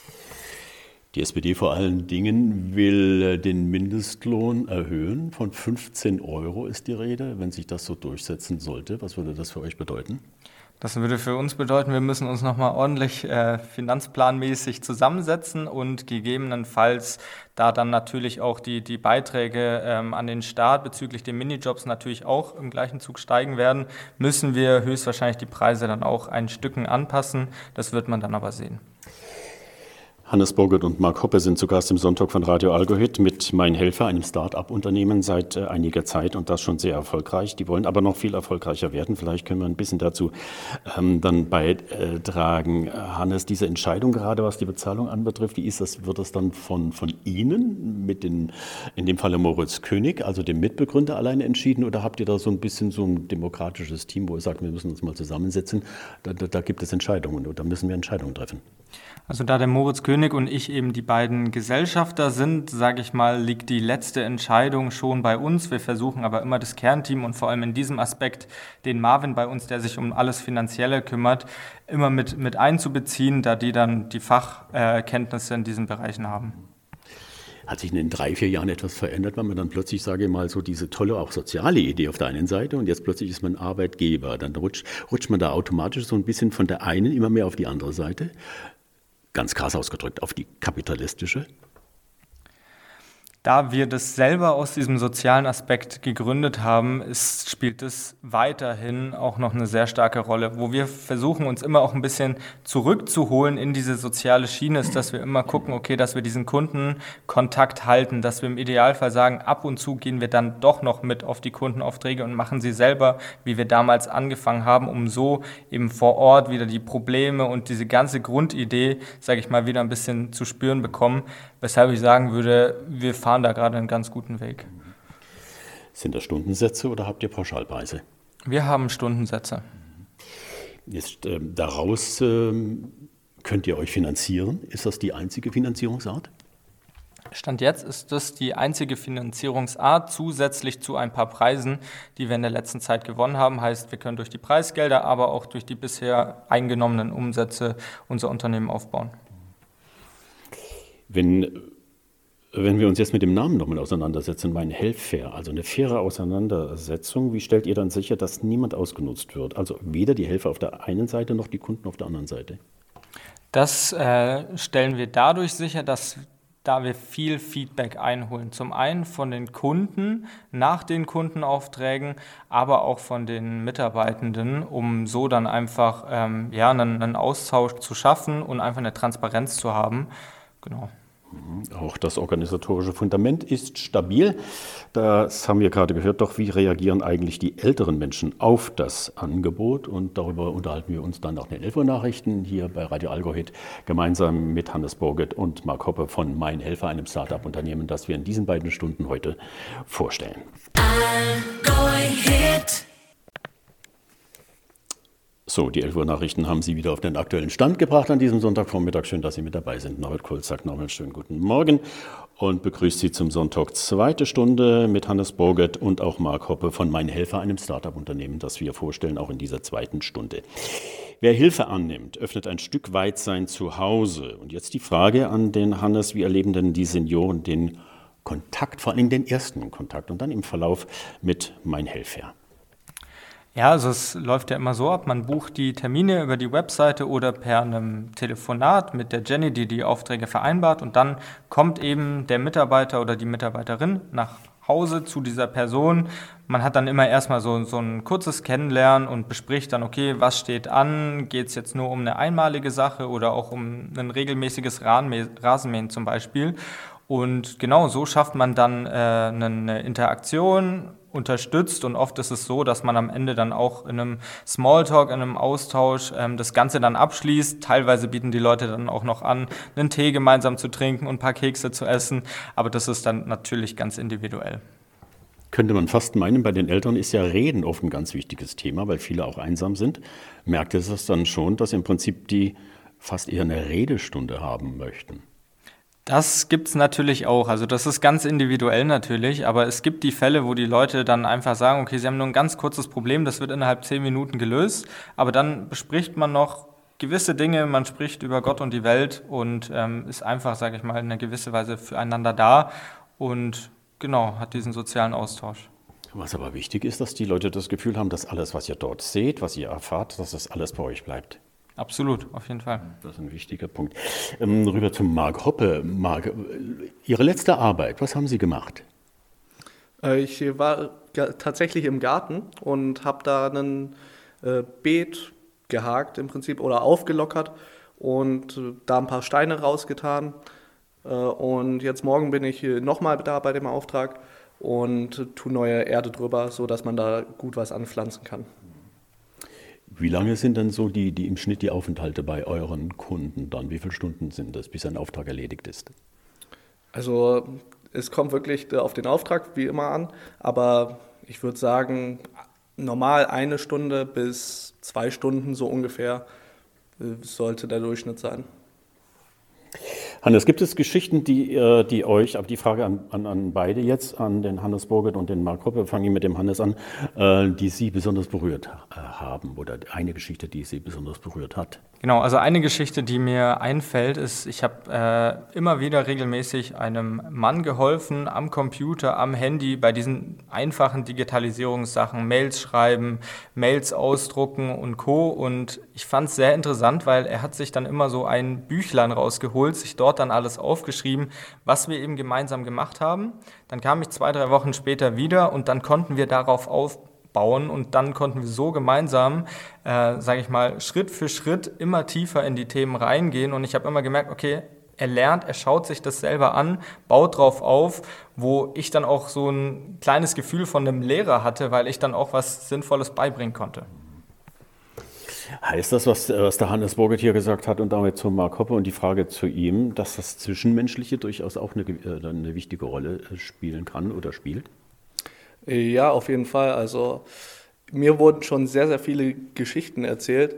Die SPD vor allen Dingen will den Mindestlohn erhöhen. Von 15 Euro ist die Rede. Wenn sich das so durchsetzen sollte, was würde das für euch bedeuten? Das würde für uns bedeuten, wir müssen uns nochmal ordentlich finanzplanmäßig zusammensetzen und gegebenenfalls, da dann natürlich auch die Beiträge an den Staat bezüglich den Minijobs natürlich auch im gleichen Zug steigen werden, müssen wir höchstwahrscheinlich die Preise dann auch ein Stückchen anpassen. Das wird man dann aber sehen. Hannes Boget und Marc Hoppe sind zu Gast im Sonntag von Radio Algohit mit Mein Helfer, einem Start-up-Unternehmen seit einiger Zeit, und das schon sehr erfolgreich. Die wollen aber noch viel erfolgreicher werden. Vielleicht können wir ein bisschen dazu dann beitragen. Hannes, diese Entscheidung gerade, was die Bezahlung anbetrifft, wie ist das? Wird das dann von Ihnen mit in dem Falle Moritz König, also dem Mitbegründer, alleine entschieden, oder habt ihr da so ein bisschen so ein demokratisches Team, wo ihr sagt, wir müssen uns mal zusammensetzen? Da gibt es Entscheidungen, oder müssen wir Entscheidungen treffen? Also da der Moritz König und ich eben die beiden Gesellschafter sind, sage ich mal, liegt die letzte Entscheidung schon bei uns. Wir versuchen aber immer das Kernteam und vor allem in diesem Aspekt den Marvin bei uns, der sich um alles Finanzielle kümmert, immer mit einzubeziehen, da die dann die Fachkenntnisse in diesen Bereichen haben. Hat sich in den 3-4 Jahren etwas verändert, weil man dann plötzlich, sage ich mal, so diese tolle, auch soziale Idee auf der einen Seite, und jetzt plötzlich ist man Arbeitgeber. Dann rutscht man da automatisch so ein bisschen von der einen immer mehr auf die andere Seite. Ganz krass ausgedrückt, auf die kapitalistische? Da wir das selber aus diesem sozialen Aspekt gegründet haben, spielt es weiterhin auch noch eine sehr starke Rolle. Wo wir versuchen, uns immer auch ein bisschen zurückzuholen in diese soziale Schiene, ist, dass wir immer gucken, okay, dass wir diesen Kundenkontakt halten, dass wir im Idealfall sagen, ab und zu gehen wir dann doch noch mit auf die Kundenaufträge und machen sie selber, wie wir damals angefangen haben, um so eben vor Ort wieder die Probleme und diese ganze Grundidee, sage ich mal, wieder ein bisschen zu spüren bekommen, weshalb ich sagen würde, wir fahren da gerade einen ganz guten Weg. Sind das Stundensätze oder habt ihr Pauschalpreise? Wir haben Stundensätze. Jetzt daraus könnt ihr euch finanzieren. Ist das die einzige Finanzierungsart? Stand jetzt ist das die einzige Finanzierungsart, zusätzlich zu ein paar Preisen, die wir in der letzten Zeit gewonnen haben. Heißt, wir können durch die Preisgelder, aber auch durch die bisher eingenommenen Umsätze unser Unternehmen aufbauen. Wenn wir uns jetzt mit dem Namen nochmal auseinandersetzen, Mein Helfer, also eine faire Auseinandersetzung, wie stellt ihr dann sicher, dass niemand ausgenutzt wird? Also weder die Helfer auf der einen Seite noch die Kunden auf der anderen Seite? Das stellen wir dadurch sicher, dass da wir viel Feedback einholen. Zum einen von den Kunden nach den Kundenaufträgen, aber auch von den Mitarbeitenden, um so dann einfach einen Austausch zu schaffen und einfach eine Transparenz zu haben. Genau. Auch das organisatorische Fundament ist stabil. Das haben wir gerade gehört. Doch wie reagieren eigentlich die älteren Menschen auf das Angebot? Und darüber unterhalten wir uns dann nach den 11 Uhr Nachrichten hier bei Radio Algohit gemeinsam mit Hannes Boget und Marc Hoppe von Mein Helfer, einem Start-up-Unternehmen, das wir in diesen beiden Stunden heute vorstellen. Algohit. So, die 11 Uhr Nachrichten haben Sie wieder auf den aktuellen Stand gebracht an diesem Sonntagvormittag. Schön, dass Sie mit dabei sind. Norbert Kolz sagt nochmal schönen guten Morgen und begrüßt Sie zum Sonntag 2. Stunde mit Hannes Burgert und auch Marc Hoppe von Mein Helfer, einem Start-up-Unternehmen, das wir vorstellen, auch in dieser 2. Stunde. Wer Hilfe annimmt, öffnet ein Stück weit sein Zuhause. Und jetzt die Frage an den Hannes, wie erleben denn die Senioren den Kontakt, vor allem den ersten Kontakt und dann im Verlauf mit Mein Helfer? Ja, also es läuft ja immer so ab, man bucht die Termine über die Webseite oder per einem Telefonat mit der Jenny, die die Aufträge vereinbart, und dann kommt eben der Mitarbeiter oder die Mitarbeiterin nach Hause zu dieser Person. Man hat dann immer erstmal so ein kurzes Kennenlernen und bespricht dann, okay, was steht an? Geht es jetzt nur um eine einmalige Sache oder auch um ein regelmäßiges Rasenmähen zum Beispiel? Und genau so schafft man dann eine Interaktion, unterstützt, und oft ist es so, dass man am Ende dann auch in einem Smalltalk, in einem Austausch das Ganze dann abschließt. Teilweise bieten die Leute dann auch noch an, einen Tee gemeinsam zu trinken und ein paar Kekse zu essen, aber das ist dann natürlich ganz individuell. Könnte man fast meinen, bei den Eltern ist ja Reden oft ein ganz wichtiges Thema, weil viele auch einsam sind. Merkt es das dann schon, dass im Prinzip die fast eher eine Redestunde haben möchten? Das gibt's natürlich auch. Also das ist ganz individuell natürlich, aber es gibt die Fälle, wo die Leute dann einfach sagen, okay, sie haben nur ein ganz kurzes Problem, das wird innerhalb 10 Minuten gelöst, aber dann bespricht man noch gewisse Dinge, man spricht über Gott und die Welt und ist einfach, sage ich mal, in einer gewissen Weise füreinander da und genau, hat diesen sozialen Austausch. Was aber wichtig ist, dass die Leute das Gefühl haben, dass alles, was ihr dort seht, was ihr erfahrt, dass das alles bei euch bleibt. Absolut, auf jeden Fall. Das ist ein wichtiger Punkt. Rüber zum Marc Hoppe. Marc, Ihre letzte Arbeit, was haben Sie gemacht? Ich war tatsächlich im Garten und habe da ein Beet gehakt im Prinzip oder aufgelockert und da ein paar Steine rausgetan. Und jetzt morgen bin ich nochmal da bei dem Auftrag und tue neue Erde drüber, sodass man da gut was anpflanzen kann. Wie lange sind denn so die im Schnitt die Aufenthalte bei euren Kunden dann? Wie viele Stunden sind das, bis ein Auftrag erledigt ist? Also es kommt wirklich auf den Auftrag wie immer an, aber ich würde sagen, normal 1 Stunde bis 2 Stunden so ungefähr sollte der Durchschnitt sein. Hannes, gibt es Geschichten, die euch, aber die Frage an beide jetzt, an den Hannes Burgert und den Marc Hoppe, fange ich mit dem Hannes an, die Sie besonders berührt haben oder eine Geschichte, die Sie besonders berührt hat? Genau, also eine Geschichte, die mir einfällt, ist, ich habe immer wieder regelmäßig einem Mann geholfen, am Computer, am Handy, bei diesen einfachen Digitalisierungssachen, Mails schreiben, Mails ausdrucken und Co. Und ich fand es sehr interessant, weil er hat sich dann immer so ein Büchlein rausgeholt, sich dort dann alles aufgeschrieben, was wir eben gemeinsam gemacht haben. Dann kam ich 2-3 Wochen später wieder und dann konnten wir darauf aufbauen und dann konnten wir so gemeinsam, sage ich mal, Schritt für Schritt immer tiefer in die Themen reingehen und ich habe immer gemerkt, okay, er lernt, er schaut sich das selber an, baut drauf auf, wo ich dann auch so ein kleines Gefühl von einem Lehrer hatte, weil ich dann auch was Sinnvolles beibringen konnte. Heißt das, was der Hannes Burgert hier gesagt hat und damit zu Marc Hoppe und die Frage zu ihm, dass das Zwischenmenschliche durchaus auch eine wichtige Rolle spielen kann oder spielt? Ja, auf jeden Fall. Also mir wurden schon sehr, sehr viele Geschichten erzählt,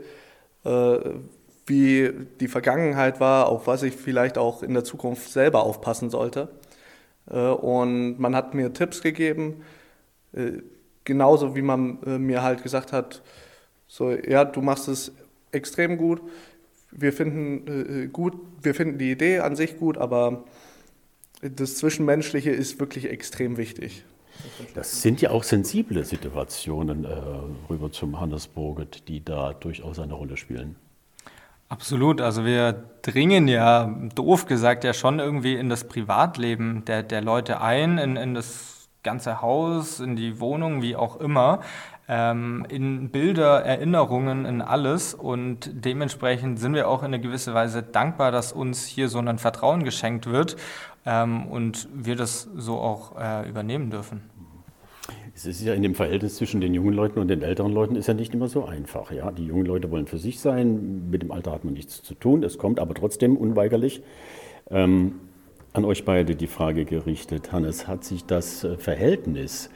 wie die Vergangenheit war, auf was ich vielleicht auch in der Zukunft selber aufpassen sollte. Und man hat mir Tipps gegeben, genauso wie man mir halt gesagt hat, so, ja, du machst es extrem gut, wir finden die Idee an sich gut, aber das Zwischenmenschliche ist wirklich extrem wichtig. Das sind ja auch sensible Situationen, rüber zum Hannes Burgert, die da durchaus eine Rolle spielen. Absolut, also wir dringen ja, doof gesagt, ja schon irgendwie in das Privatleben der Leute ein, in das ganze Haus, in die Wohnung, wie auch immer. In Bilder, Erinnerungen, in alles und dementsprechend sind wir auch in einer gewissen Weise dankbar, dass uns hier so ein Vertrauen geschenkt wird und wir das so auch übernehmen dürfen. Es ist ja in dem Verhältnis zwischen den jungen Leuten und den älteren Leuten ist ja nicht immer so einfach. Ja? Die jungen Leute wollen für sich sein, mit dem Alter hat man nichts zu tun, es kommt aber trotzdem unweigerlich. An euch beide die Frage gerichtet, Hannes, hat sich das Verhältnis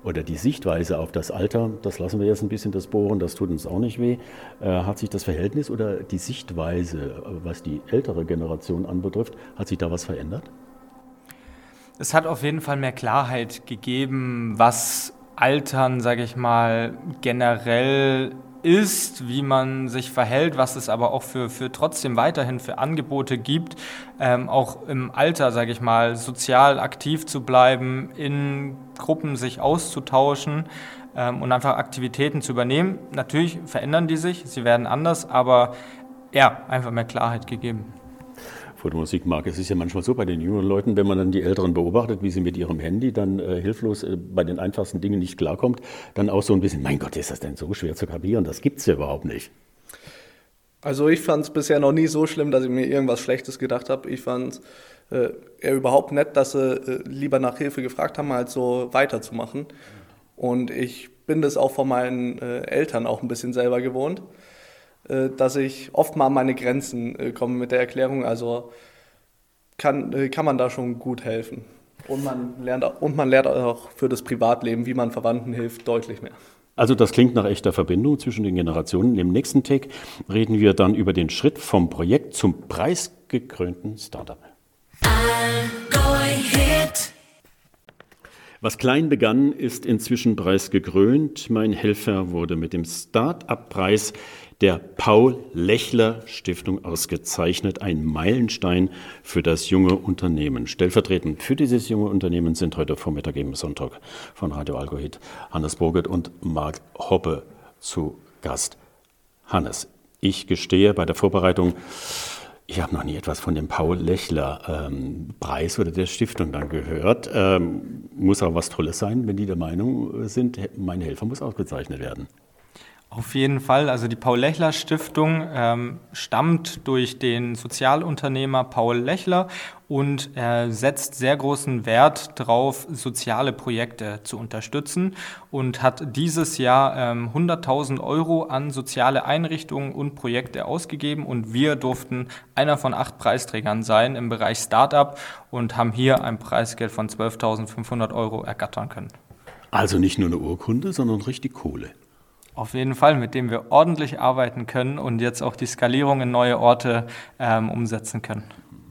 oder die Sichtweise auf das Alter, das lassen wir jetzt ein bisschen das bohren, das tut uns auch nicht weh. Hat sich das Verhältnis oder die Sichtweise, was die ältere Generation anbetrifft, hat sich da was verändert? Es hat auf jeden Fall mehr Klarheit gegeben, was Altern, sage ich mal, generell ist, wie man sich verhält, was es aber auch für trotzdem weiterhin für Angebote gibt, auch im Alter, sage ich mal, sozial aktiv zu bleiben, in Gruppen sich auszutauschen und einfach Aktivitäten zu übernehmen. Natürlich verändern die sich, sie werden anders, aber ja, einfach mehr Klarheit gegeben. Fotomusik mag. Es ist ja manchmal so bei den jüngeren Leuten, wenn man dann die Älteren beobachtet, wie sie mit ihrem Handy dann hilflos bei den einfachsten Dingen nicht klarkommt, dann auch so ein bisschen, mein Gott, ist das denn so schwer zu kapieren? Das gibt's ja überhaupt nicht. Also ich fand es bisher noch nie so schlimm, dass ich mir irgendwas Schlechtes gedacht habe. Ich fand es eher überhaupt nett, dass sie lieber nach Hilfe gefragt haben, als so weiterzumachen. Und ich bin das auch von meinen Eltern auch ein bisschen selber gewohnt, dass ich oft mal an meine Grenzen komme mit der Erklärung. Also kann man da schon gut helfen. Und man lernt auch für das Privatleben, wie man Verwandten hilft, deutlich mehr. Also das klingt nach echter Verbindung zwischen den Generationen. Im nächsten Take reden wir dann über den Schritt vom Projekt zum preisgekrönten Startup. Was klein begann, ist inzwischen preisgekrönt. Mein Helfer wurde mit dem Start-up-Preis der Paul-Lechler-Stiftung ausgezeichnet. Ein Meilenstein für das junge Unternehmen. Stellvertretend für dieses junge Unternehmen sind heute Vormittag im Sonntag von Radio Algohit Hannes Burgert und Marc Hoppe zu Gast. Hannes, ich gestehe bei der Vorbereitung, ich habe noch nie etwas von dem Paul-Lechler-Preis oder der Stiftung dann gehört. Muss auch was Tolles sein, wenn die der Meinung sind, mein Helfer muss ausgezeichnet werden. Auf jeden Fall. Also die Paul-Lechler-Stiftung stammt durch den Sozialunternehmer Paul Lechler und setzt sehr großen Wert darauf, soziale Projekte zu unterstützen und hat dieses Jahr 100.000 € an soziale Einrichtungen und Projekte ausgegeben. Und wir durften einer von 8 Preisträgern sein im Bereich Startup und haben hier ein Preisgeld von 12.500 € ergattern können. Also nicht nur eine Urkunde, sondern richtig Kohle. Auf jeden Fall, mit dem wir ordentlich arbeiten können und jetzt auch die Skalierung in neue Orte umsetzen können.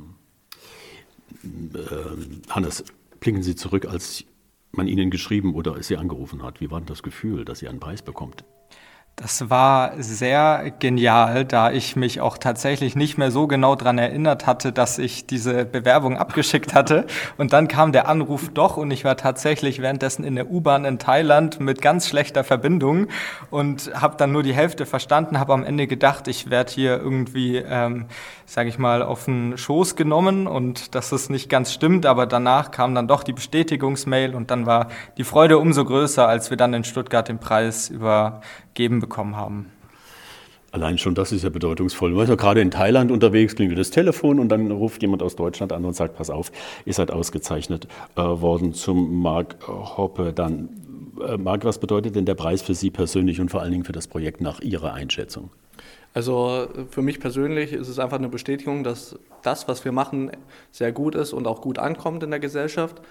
Hannes, blicken Sie zurück, als man Ihnen geschrieben oder Sie angerufen hat. Wie war denn das Gefühl, dass Sie einen Preis bekommt? Das war sehr genial, da ich mich auch tatsächlich nicht mehr so genau daran erinnert hatte, dass ich diese Bewerbung abgeschickt hatte. Und dann kam der Anruf doch und ich war tatsächlich währenddessen in der U-Bahn in Thailand mit ganz schlechter Verbindung und habe dann nur die Hälfte verstanden, habe am Ende gedacht, ich werde hier irgendwie, sage ich mal, auf den Schoß genommen und dass es nicht ganz stimmt. Aber danach kam dann doch die Bestätigungsmail und dann war die Freude umso größer, als wir dann in Stuttgart den Preis übergeben bekommen haben. Allein schon das ist ja bedeutungsvoll. Du warst ja gerade in Thailand unterwegs, klingelt das Telefon und dann ruft jemand aus Deutschland an und sagt, pass auf, ihr seid ausgezeichnet worden zum Marc Hoppe. Dann, Marc, was bedeutet denn der Preis für Sie persönlich und vor allen Dingen für das Projekt nach Ihrer Einschätzung? Also für mich persönlich ist es einfach eine Bestätigung, dass das, was wir machen, sehr gut ist und auch gut ankommt in der Gesellschaft.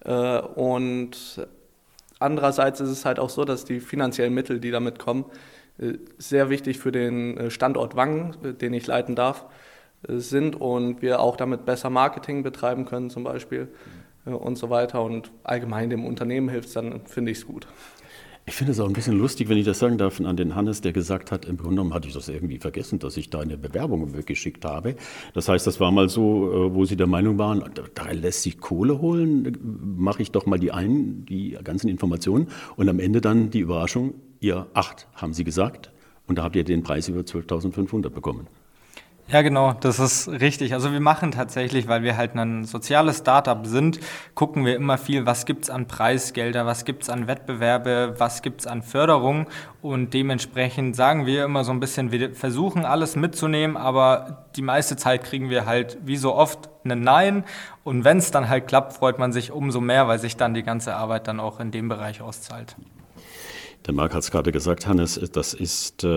Und andererseits ist es halt auch so, dass die finanziellen Mittel, die damit kommen, sehr wichtig für den Standort Wangen, den ich leiten darf, sind und wir auch damit besser Marketing betreiben können zum Beispiel und so weiter. Und allgemein dem Unternehmen hilft es, dann finde ich es gut. Ich finde es auch ein bisschen lustig, wenn ich das sagen darf, an den Hannes, der gesagt hat, im Grunde genommen hatte ich das irgendwie vergessen, dass ich da eine Bewerbung geschickt habe. Das heißt, das war mal so, wo Sie der Meinung waren, da lässt sich Kohle holen, mache ich doch mal die ganzen Informationen und am Ende dann die Überraschung, ihr 8, haben Sie gesagt, und da habt ihr den Preis über 12.500 bekommen. Ja, genau, das ist richtig. Also wir machen tatsächlich, weil wir halt ein soziales Startup sind, gucken wir immer viel, was gibt's an Preisgelder, was gibt's an Wettbewerbe, was gibt's an Förderung und dementsprechend sagen wir immer so ein bisschen, wir versuchen alles mitzunehmen, aber die meiste Zeit kriegen wir halt wie so oft ein Nein und wenn es dann halt klappt, freut man sich umso mehr, weil sich dann die ganze Arbeit dann auch in dem Bereich auszahlt. Der Marc hat es gerade gesagt, Hannes, das ist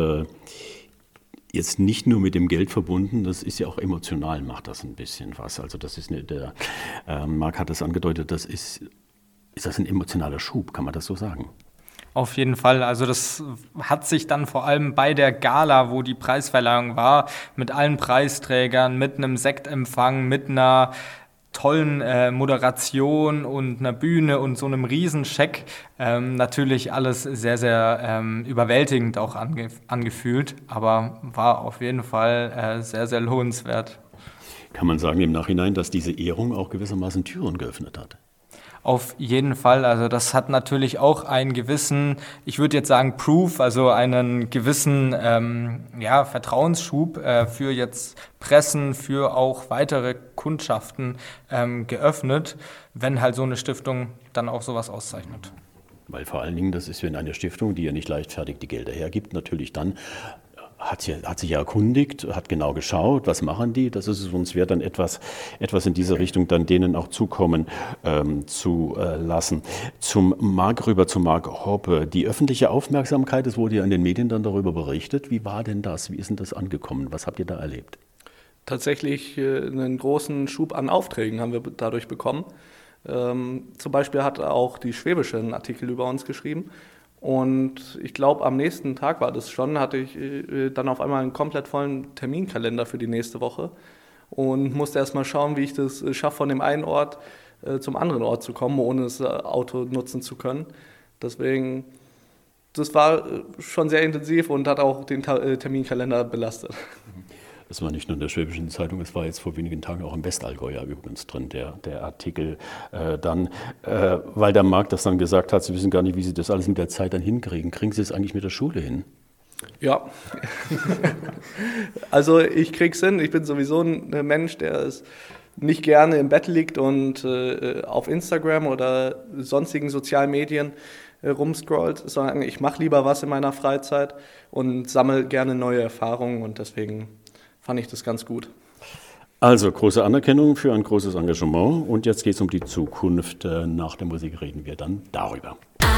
jetzt nicht nur mit dem Geld verbunden, das ist ja auch emotional, macht das ein bisschen was. Also das ist Marc hat es angedeutet, das ist Ist das ein emotionaler Schub, kann man das so sagen? Auf jeden Fall. Also das hat sich dann vor allem bei der Gala, wo die Preisverleihung war, mit allen Preisträgern, mit einem Sektempfang, mit einer tollen Moderation und einer Bühne und so einem Riesenscheck natürlich alles sehr, sehr überwältigend auch angefühlt, aber war auf jeden Fall sehr, sehr lohnenswert. Kann man sagen im Nachhinein, dass diese Ehrung auch gewissermaßen Türen geöffnet hat? Auf jeden Fall, also das hat natürlich auch einen gewissen, ich würde jetzt sagen Proof, also einen gewissen Vertrauensschub für jetzt Pressen, für auch weitere Kundschaften geöffnet, wenn halt so eine Stiftung dann auch sowas auszeichnet. Weil vor allen Dingen, das ist, wenn eine Stiftung, die ja nicht leichtfertig die Gelder hergibt, natürlich dann hat sich erkundigt, hat genau geschaut, was machen die, das ist es uns wert, dann etwas in diese Richtung dann denen auch zukommen zu lassen. Zum Marc Hoppe, die öffentliche Aufmerksamkeit, es wurde ja in den Medien dann darüber berichtet, wie war denn das, wie ist denn das angekommen, was habt ihr da erlebt? Tatsächlich einen großen Schub an Aufträgen haben wir dadurch bekommen. Zum Beispiel hat auch die Schwäbische einen Artikel über uns geschrieben. Und ich glaube, am nächsten Tag war das schon, hatte ich dann auf einmal einen komplett vollen Terminkalender für die nächste Woche und musste erst mal schauen, wie ich das schaffe, von dem einen Ort zum anderen Ort zu kommen, ohne das Auto nutzen zu können. Deswegen, das war schon sehr intensiv und hat auch den Terminkalender belastet. Das war nicht nur in der Schwäbischen Zeitung, es war jetzt vor wenigen Tagen auch im Westallgäuer übrigens drin, der Artikel weil der Marc das dann gesagt hat, Sie wissen gar nicht, wie Sie das alles mit der Zeit dann hinkriegen. Kriegen Sie es eigentlich mit der Schule hin? Ja, also ich krieg's hin. Ich bin sowieso ein Mensch, der es nicht gerne im Bett liegt und auf Instagram oder sonstigen sozialen Medien rumscrollt, sondern ich mache lieber was in meiner Freizeit und sammle gerne neue Erfahrungen und deswegen fand ich das ganz gut. Also große Anerkennung für ein großes Engagement und jetzt geht es um die Zukunft. Nach der Musik reden wir dann darüber.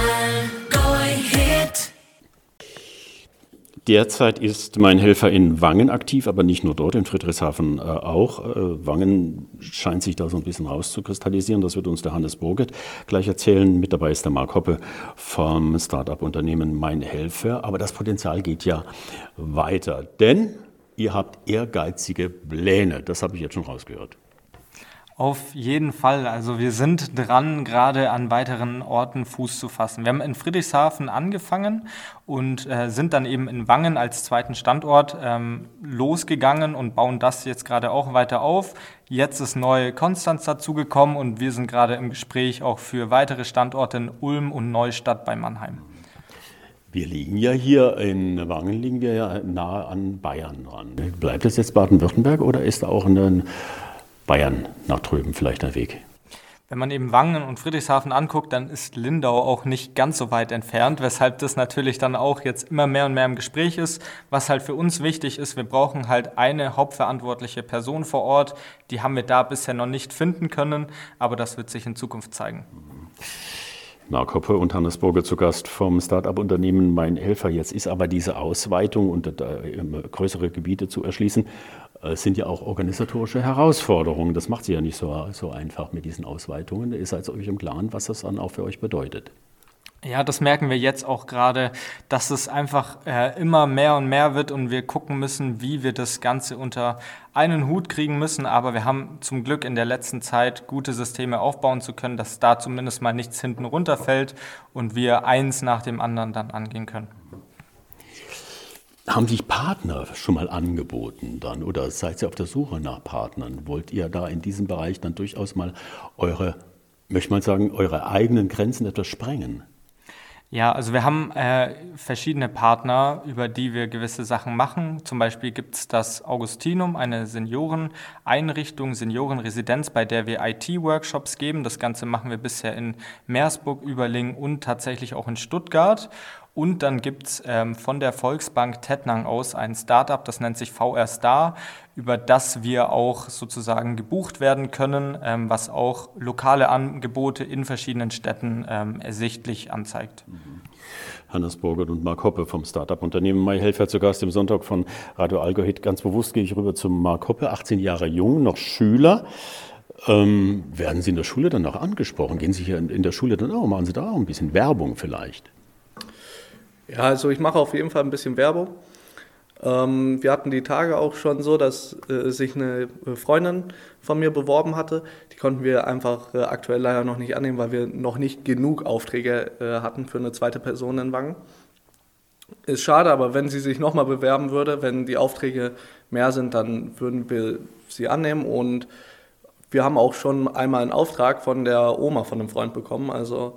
Derzeit ist mein Helfer in Wangen aktiv, aber nicht nur dort, in Friedrichshafen auch. Wangen scheint sich da so ein bisschen rauszukristallisieren, das wird uns der Hannes Burgert gleich erzählen. Mit dabei ist der Marc Hoppe vom Start-up-Unternehmen Mein Helfer, aber das Potenzial geht ja weiter, denn ihr habt ehrgeizige Pläne, das habe ich jetzt schon rausgehört. Auf jeden Fall. Also wir sind dran, gerade an weiteren Orten Fuß zu fassen. Wir haben in Friedrichshafen angefangen und sind dann eben in Wangen als zweiten Standort losgegangen und bauen das jetzt gerade auch weiter auf. Jetzt ist neu Konstanz dazugekommen und wir sind gerade im Gespräch auch für weitere Standorte in Ulm und Neustadt bei Mannheim. Wir liegen ja hier, in Wangen liegen wir ja nahe an Bayern dran. Bleibt es jetzt Baden-Württemberg oder ist da auch in Bayern nach drüben vielleicht der Weg? Wenn man eben Wangen und Friedrichshafen anguckt, dann ist Lindau auch nicht ganz so weit entfernt, weshalb das natürlich dann auch jetzt immer mehr und mehr im Gespräch ist. Was halt für uns wichtig ist, wir brauchen halt eine hauptverantwortliche Person vor Ort. Die haben wir da bisher noch nicht finden können, aber das wird sich in Zukunft zeigen. Marc Hoppe und Hannes Burger zu Gast vom Start-up-Unternehmen Mein Helfer. Jetzt ist aber diese Ausweitung und größere Gebiete zu erschließen, sind ja auch organisatorische Herausforderungen. Das macht sie ja nicht so einfach mit diesen Ausweitungen. Ihr seid euch im Klaren, was das dann auch für euch bedeutet. Ja, das merken wir jetzt auch gerade, dass es einfach immer mehr und mehr wird und wir gucken müssen, wie wir das Ganze unter einen Hut kriegen müssen. Aber wir haben zum Glück in der letzten Zeit gute Systeme aufbauen zu können, dass da zumindest mal nichts hinten runterfällt und wir eins nach dem anderen dann angehen können. Haben sich Partner schon mal angeboten dann oder seid ihr auf der Suche nach Partnern? Wollt ihr da in diesem Bereich dann durchaus mal eure eigenen Grenzen etwas sprengen? Ja, also wir haben verschiedene Partner, über die wir gewisse Sachen machen. Zum Beispiel gibt es das Augustinum, eine Senioreneinrichtung, Seniorenresidenz, bei der wir IT-Workshops geben. Das Ganze machen wir bisher in Meersburg, Überlingen und tatsächlich auch in Stuttgart. Und dann gibt es von der Volksbank Tettnang aus ein Startup, das nennt sich VR Star, über das wir auch sozusagen gebucht werden können, was auch lokale Angebote in verschiedenen Städten ersichtlich anzeigt. Hannes Burgert und Marc Hoppe vom Start-up-Unternehmen Mein Helfer zu Gast im Sonntag von Radio Algo Hit. Ganz bewusst gehe ich rüber zum Marc Hoppe, 18 Jahre jung, noch Schüler. Werden Sie in der Schule dann auch angesprochen? Gehen Sie hier in der Schule dann auch? Machen Sie da auch ein bisschen Werbung vielleicht? Ja, also ich mache auf jeden Fall ein bisschen Werbung. Wir hatten die Tage auch schon so, dass sich eine Freundin von mir beworben hatte. Die konnten wir einfach aktuell leider noch nicht annehmen, weil wir noch nicht genug Aufträge hatten für eine zweite Person in Wangen. Ist schade, aber wenn sie sich nochmal bewerben würde, wenn die Aufträge mehr sind, dann würden wir sie annehmen. Und wir haben auch schon einmal einen Auftrag von der Oma von einem Freund bekommen. Also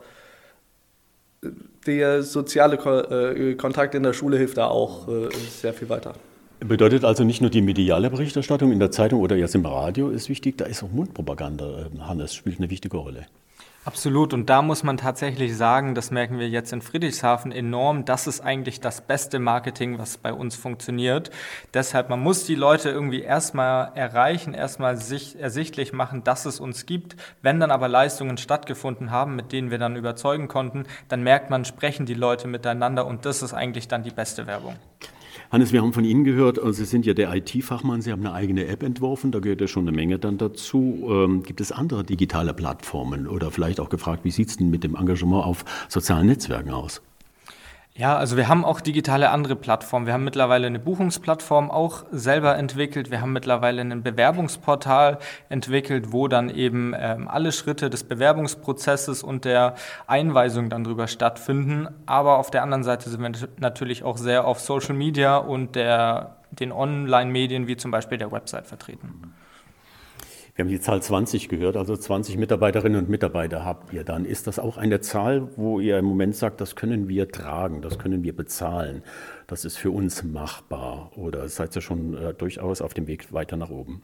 der soziale Kontakt in der Schule hilft da auch sehr viel weiter. Bedeutet also nicht nur die mediale Berichterstattung in der Zeitung oder jetzt im Radio ist wichtig, da ist auch Mundpropaganda, Hannes, spielt eine wichtige Rolle. Absolut. Und da muss man tatsächlich sagen, das merken wir jetzt in Friedrichshafen enorm, das ist eigentlich das beste Marketing, was bei uns funktioniert. Deshalb, man muss die Leute irgendwie erstmal erreichen, erstmal sich ersichtlich machen, dass es uns gibt. Wenn dann aber Leistungen stattgefunden haben, mit denen wir dann überzeugen konnten, dann merkt man, sprechen die Leute miteinander und das ist eigentlich dann die beste Werbung. Hannes, wir haben von Ihnen gehört, also Sie sind ja der IT-Fachmann, Sie haben eine eigene App entworfen, da gehört ja schon eine Menge dann dazu. Gibt es andere digitale Plattformen oder vielleicht auch gefragt, wie sieht es denn mit dem Engagement auf sozialen Netzwerken aus? Ja, also wir haben auch digitale andere Plattformen. Wir haben mittlerweile eine Buchungsplattform auch selber entwickelt. Wir haben mittlerweile ein Bewerbungsportal entwickelt, wo dann eben alle Schritte des Bewerbungsprozesses und der Einweisung dann drüber stattfinden. Aber auf der anderen Seite sind wir natürlich auch sehr auf Social Media und den Online-Medien wie zum Beispiel der Website vertreten. Wir haben die Zahl 20 gehört, also 20 Mitarbeiterinnen und Mitarbeiter habt ihr dann. Ist das auch eine Zahl, wo ihr im Moment sagt, das können wir tragen, das können wir bezahlen, das ist für uns machbar? Oder seid ihr schon durchaus auf dem Weg weiter nach oben?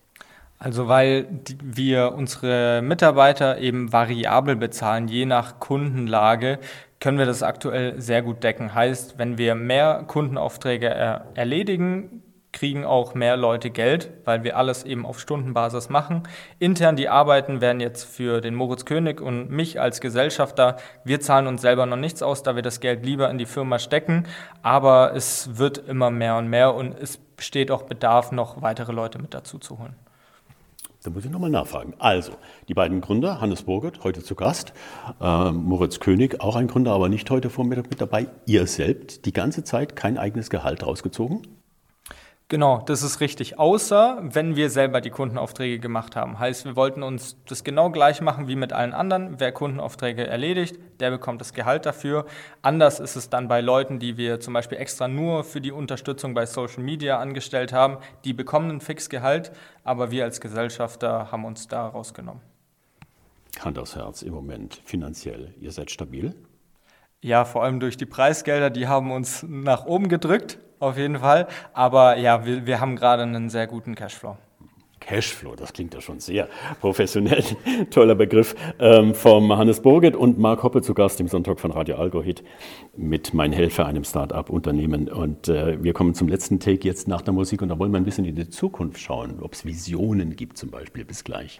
Also weil wir unsere Mitarbeiter eben variabel bezahlen, je nach Kundenlage, können wir das aktuell sehr gut decken. Heißt, wenn wir mehr Kundenaufträge erledigen, kriegen auch mehr Leute Geld, weil wir alles eben auf Stundenbasis machen. Intern die Arbeiten werden jetzt für den Moritz König und mich als Gesellschafter, wir zahlen uns selber noch nichts aus, da wir das Geld lieber in die Firma stecken, aber es wird immer mehr und mehr und es besteht auch Bedarf, noch weitere Leute mit dazu zu holen. Da muss ich nochmal nachfragen. Also, die beiden Gründer, Hannes Burgert, heute zu Gast, Moritz König, auch ein Gründer, aber nicht heute Vormittag mit dabei. Ihr selbst, die ganze Zeit kein eigenes Gehalt rausgezogen? Genau, das ist richtig, außer wenn wir selber die Kundenaufträge gemacht haben. Heißt, wir wollten uns das genau gleich machen wie mit allen anderen. Wer Kundenaufträge erledigt, der bekommt das Gehalt dafür. Anders ist es dann bei Leuten, die wir zum Beispiel extra nur für die Unterstützung bei Social Media angestellt haben. Die bekommen ein Fixgehalt, aber wir als Gesellschafter haben uns da rausgenommen. Hand aufs Herz im Moment finanziell. Ihr seid stabil? Ja, vor allem durch die Preisgelder, die haben uns nach oben gedrückt. Auf jeden Fall, aber ja, wir haben gerade einen sehr guten Cashflow. Cashflow, das klingt ja schon sehr professionell, toller Begriff, vom Hannes Burgert und Marc Hoppe zu Gast im Sonntag von Radio Algo-Hit mit Mein Helfer, einem Start-up-Unternehmen. Und wir kommen zum letzten Take jetzt nach der Musik und da wollen wir ein bisschen in die Zukunft schauen, ob es Visionen gibt zum Beispiel. Bis gleich.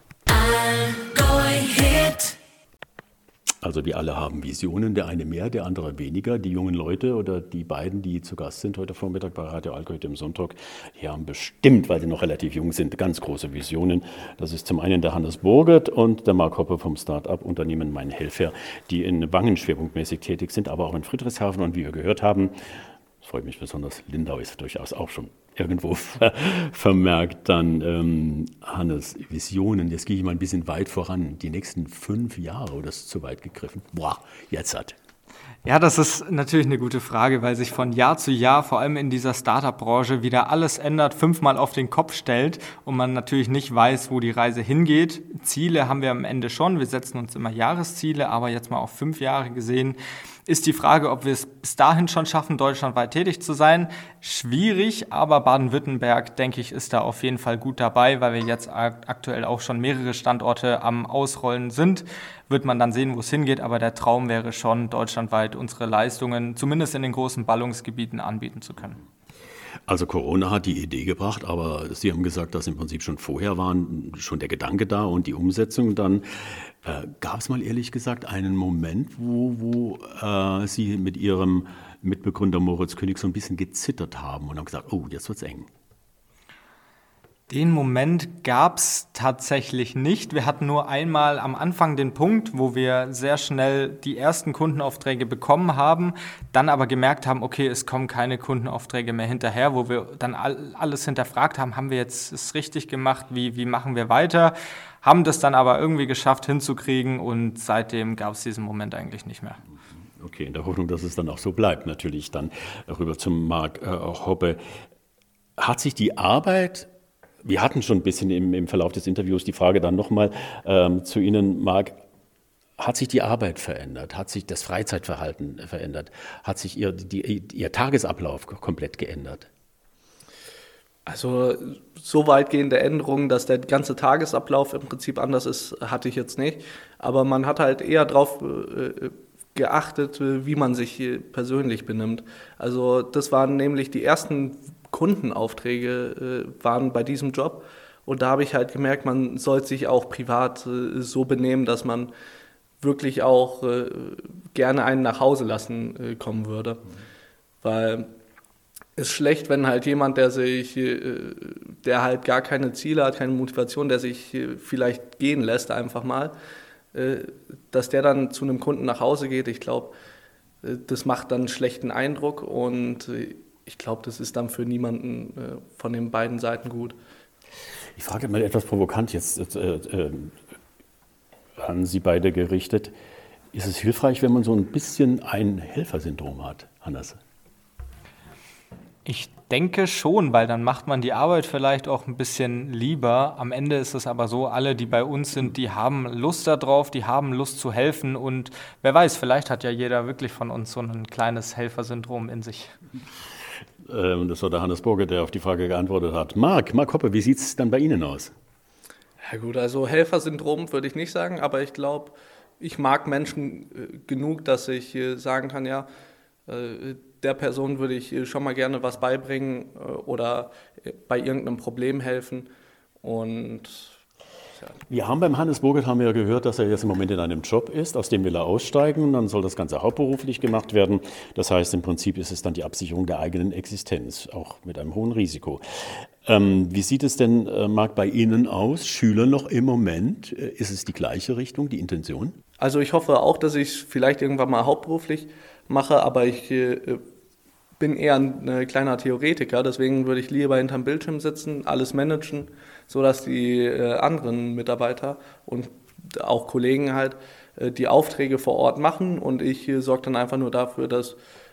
Algo-Hit. Also die alle haben Visionen, der eine mehr, der andere weniger. Die jungen Leute oder die beiden, die zu Gast sind heute Vormittag bei Radio Algo-Hit im Sonntag, die haben bestimmt, weil sie noch relativ jung sind, ganz große Visionen. Das ist zum einen der Hannes Burgert und der Marc Hoppe vom Start-up-Unternehmen Mein Helfer, die in Wangen schwerpunktmäßig tätig sind, aber auch in Friedrichshafen. Und wie wir gehört haben, das freut mich besonders, Lindau ist durchaus auch schon irgendwo vermerkt. Dann, Hannes, Visionen, jetzt gehe ich mal ein bisschen weit voran. Die nächsten 5 Jahre, oder ist zu weit gegriffen? Boah, jetzt hat. Ja, das ist natürlich eine gute Frage, weil sich von Jahr zu Jahr, vor allem in dieser Startup-Branche, wieder alles ändert, 5-mal auf den Kopf stellt und man natürlich nicht weiß, wo die Reise hingeht. Ziele haben wir am Ende schon, wir setzen uns immer Jahresziele, aber jetzt mal auf 5 Jahre gesehen, ist die Frage, ob wir es bis dahin schon schaffen, deutschlandweit tätig zu sein. Schwierig, aber Baden-Württemberg, denke ich, ist da auf jeden Fall gut dabei, weil wir jetzt aktuell auch schon mehrere Standorte am Ausrollen sind. Wird man dann sehen, wo es hingeht, aber der Traum wäre schon, deutschlandweit unsere Leistungen zumindest in den großen Ballungsgebieten anbieten zu können. Also Corona hat die Idee gebracht, aber Sie haben gesagt, dass im Prinzip schon vorher waren, schon der Gedanke da und die Umsetzung dann. Gab es mal ehrlich gesagt einen Moment, wo Sie mit Ihrem Mitbegründer Moritz König so ein bisschen gezittert haben und haben gesagt, oh, jetzt wird's eng? Den Moment gab es tatsächlich nicht. Wir hatten nur einmal am Anfang den Punkt, wo wir sehr schnell die ersten Kundenaufträge bekommen haben, dann aber gemerkt haben, okay, es kommen keine Kundenaufträge mehr hinterher, wo wir dann alles hinterfragt haben wir jetzt es richtig gemacht, wie machen wir weiter, haben das dann aber irgendwie geschafft hinzukriegen und seitdem gab es diesen Moment eigentlich nicht mehr. Okay, in der Hoffnung, dass es dann auch so bleibt, natürlich dann rüber zum Marc Hoppe. Hat sich die Arbeit... Wir hatten schon ein bisschen im Verlauf des Interviews die Frage dann nochmal zu Ihnen, Marc. Hat sich die Arbeit verändert? Hat sich das Freizeitverhalten verändert? Hat sich Ihr Tagesablauf komplett geändert? Also so weitgehende Änderungen, dass der ganze Tagesablauf im Prinzip anders ist, hatte ich jetzt nicht. Aber man hat halt eher darauf geachtet, wie man sich persönlich benimmt. Also das waren nämlich die ersten Kundenaufträge waren bei diesem Job und da habe ich halt gemerkt, man sollte sich auch privat so benehmen, dass man wirklich auch gerne einen nach Hause lassen kommen würde. Weil es ist schlecht, wenn halt jemand, der halt gar keine Ziele hat, keine Motivation, der sich vielleicht gehen lässt einfach mal, dass der dann zu einem Kunden nach Hause geht. Ich glaube, das macht dann einen schlechten Eindruck und ich glaube, das ist dann für niemanden von den beiden Seiten gut. Ich frage mal etwas provokant jetzt an Sie beide gerichtet. Ist es hilfreich, wenn man so ein bisschen ein Helfersyndrom hat, Hannes? Ich denke schon, weil dann macht man die Arbeit vielleicht auch ein bisschen lieber. Am Ende ist es aber so, alle, die bei uns sind, die haben Lust darauf, die haben Lust zu helfen und wer weiß, vielleicht hat ja jeder wirklich von uns so ein kleines Helfersyndrom in sich. Das war der Hannes Burger, der auf die Frage geantwortet hat. Marc Hoppe, wie sieht es dann bei Ihnen aus? Ja gut, also Helfersyndrom würde ich nicht sagen, aber ich glaube, ich mag Menschen genug, dass ich sagen kann, ja, der Person würde ich schon mal gerne was beibringen oder bei irgendeinem Problem helfen. Und ja. Wir haben beim Hannes Burger ja gehört, dass er jetzt im Moment in einem Job ist, aus dem will er aussteigen und dann soll das Ganze hauptberuflich gemacht werden. Das heißt, im Prinzip ist es dann die Absicherung der eigenen Existenz, auch mit einem hohen Risiko. Wie sieht es denn, Marc, bei Ihnen aus? Schüler noch im Moment? Ist es die gleiche Richtung, die Intention? Also ich hoffe auch, dass ich es vielleicht irgendwann mal hauptberuflich mache, aber ich bin eher ein kleiner Theoretiker, deswegen würde ich lieber hinterm Bildschirm sitzen, alles managen, sodass die anderen Mitarbeiter und auch Kollegen halt die Aufträge vor Ort machen und ich sorge dann einfach nur dafür, dass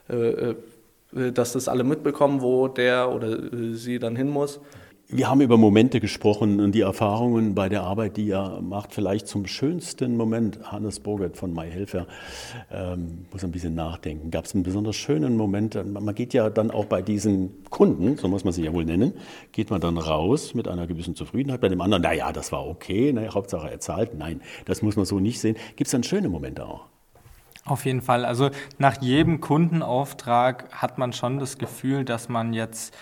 das alle mitbekommen, wo der oder sie dann hin muss. Wir haben über Momente gesprochen und die Erfahrungen bei der Arbeit, die ihr macht, vielleicht zum schönsten Moment. Hannes Burgert von MyHelfer muss ein bisschen nachdenken. Gab es einen besonders schönen Moment? Man geht ja dann auch bei diesen Kunden, so muss man sie ja wohl nennen, geht man dann raus mit einer gewissen Zufriedenheit. Bei dem anderen, naja, das war okay, Hauptsache er zahlt. Nein, das muss man so nicht sehen. Gibt es dann schöne Momente auch? Auf jeden Fall. Also nach jedem Kundenauftrag hat man schon das Gefühl, dass man jetzt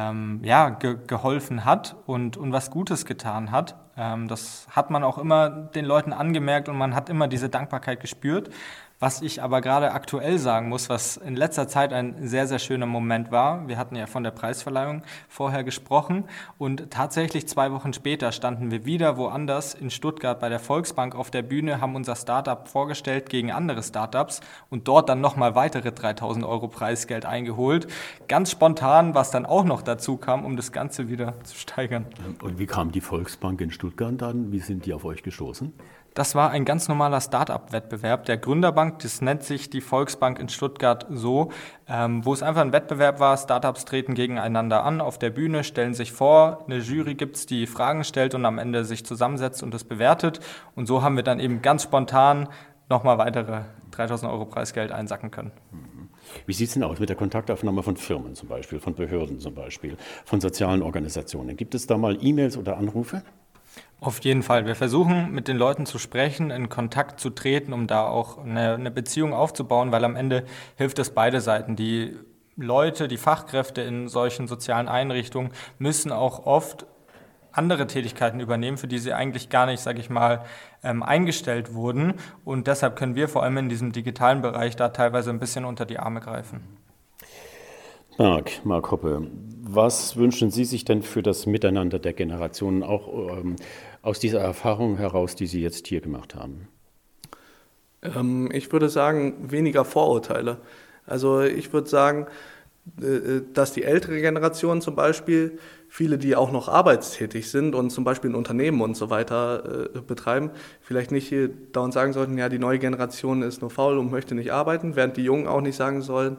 geholfen hat und was Gutes getan hat. Das hat man auch immer den Leuten angemerkt und man hat immer diese Dankbarkeit gespürt. Was ich aber gerade aktuell sagen muss, was in letzter Zeit ein sehr, sehr schöner Moment war. Wir hatten ja von der Preisverleihung vorher gesprochen und tatsächlich 2 Wochen später standen wir wieder woanders in Stuttgart bei der Volksbank auf der Bühne, haben unser Startup vorgestellt gegen andere Startups und dort dann nochmal weitere 3.000 € Preisgeld eingeholt. Ganz spontan, was dann auch noch dazu kam, um das Ganze wieder zu steigern. Und wie kam die Volksbank in Stuttgart dann? Wie sind die auf euch gestoßen? Das war ein ganz normaler Start-up-Wettbewerb der Gründerbank. Das nennt sich die Volksbank in Stuttgart so, wo es einfach ein Wettbewerb war. Startups treten gegeneinander an auf der Bühne, stellen sich vor, eine Jury gibt es, die Fragen stellt und am Ende sich zusammensetzt und das bewertet. Und so haben wir dann eben ganz spontan nochmal weitere 3.000 € Preisgeld einsacken können. Wie sieht es denn aus mit der Kontaktaufnahme von Firmen zum Beispiel, von Behörden zum Beispiel, von sozialen Organisationen? Gibt es da mal E-Mails oder Anrufe? Auf jeden Fall. Wir versuchen, mit den Leuten zu sprechen, in Kontakt zu treten, um da auch eine Beziehung aufzubauen, weil am Ende hilft es beide Seiten. Die Leute, die Fachkräfte in solchen sozialen Einrichtungen müssen auch oft andere Tätigkeiten übernehmen, für die sie eigentlich gar nicht, sage ich mal, eingestellt wurden. Und deshalb können wir vor allem in diesem digitalen Bereich da teilweise ein bisschen unter die Arme greifen. Marc Hoppe, was wünschen Sie sich denn für das Miteinander der Generationen, auch aus dieser Erfahrung heraus, die Sie jetzt hier gemacht haben? Ich würde sagen, weniger Vorurteile. Also ich würde sagen, dass die ältere Generation zum Beispiel, viele, die auch noch arbeitstätig sind und zum Beispiel ein Unternehmen und so weiter betreiben, vielleicht nicht dauernd sagen sollten, ja, die neue Generation ist nur faul und möchte nicht arbeiten, während die Jungen auch nicht sagen sollen,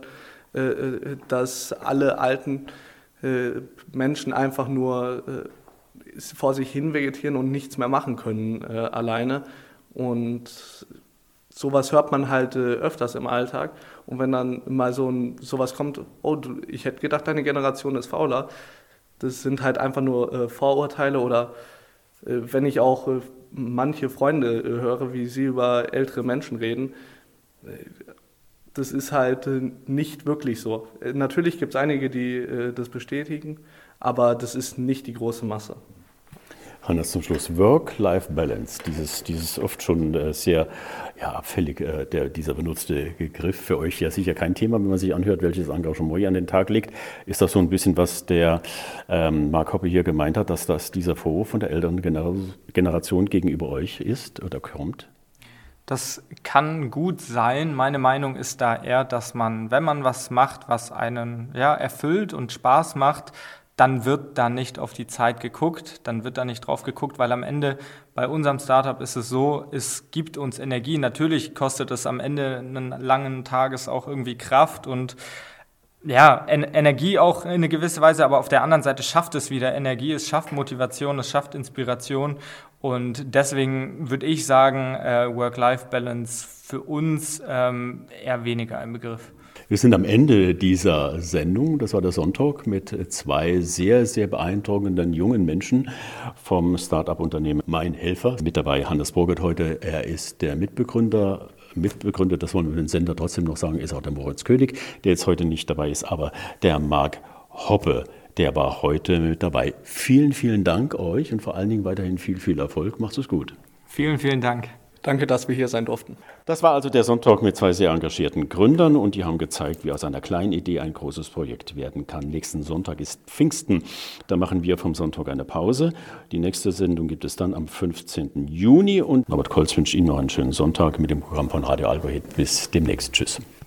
dass alle alten Menschen einfach nur vor sich hin vegetieren und nichts mehr machen können alleine. Und sowas hört man halt öfters im Alltag. Und wenn dann mal sowas kommt, oh, ich hätte gedacht, deine Generation ist fauler, das sind halt einfach nur Vorurteile. Oder wenn ich auch manche Freunde höre, wie sie über ältere Menschen reden, das ist halt nicht wirklich so. Natürlich gibt es einige, die das bestätigen, aber das ist nicht die große Masse. Hannes, zum Schluss Work-Life-Balance, dieses oft schon sehr abfällig, dieser benutzte Begriff, für euch ja sicher kein Thema, wenn man sich anhört, welches Engagement ihr an den Tag legt. Ist das so ein bisschen, was der Marc Hoppe hier gemeint hat, dass das dieser Vorwurf von der älteren Generation gegenüber euch ist oder kommt? Das kann gut sein. Meine Meinung ist da eher, dass man, wenn man was macht, was einen erfüllt und Spaß macht, dann wird da nicht auf die Zeit geguckt, dann wird da nicht drauf geguckt, weil am Ende bei unserem Startup ist es so, es gibt uns Energie. Natürlich kostet es am Ende einen langen Tages auch irgendwie Kraft und Energie auch in eine gewisse Weise, aber auf der anderen Seite schafft es wieder Energie, es schafft Motivation, es schafft Inspiration und deswegen würde ich sagen, Work-Life-Balance für uns eher weniger ein Begriff. Wir sind am Ende dieser Sendung, das war der Sonntag, mit zwei sehr, sehr beeindruckenden jungen Menschen vom Start-up-Unternehmen Mein Helfer. Mit dabei Hannes Burgert heute, er ist der Mitbegründer, das wollen wir den Sender trotzdem noch sagen, ist auch der Moritz König, der jetzt heute nicht dabei ist, aber der Marc Hoppe, der war heute mit dabei. Vielen, vielen Dank euch und vor allen Dingen weiterhin viel, viel Erfolg. Macht es gut. Vielen, vielen Dank. Danke, dass wir hier sein durften. Das war also der Sonntag mit zwei sehr engagierten Gründern und die haben gezeigt, wie aus einer kleinen Idee ein großes Projekt werden kann. Nächsten Sonntag ist Pfingsten. Da machen wir vom Sonntag eine Pause. Die nächste Sendung gibt es dann am 15. Juni und Norbert Kolz wünscht Ihnen noch einen schönen Sonntag mit dem Programm von Radio Algo Hit. Bis demnächst. Tschüss.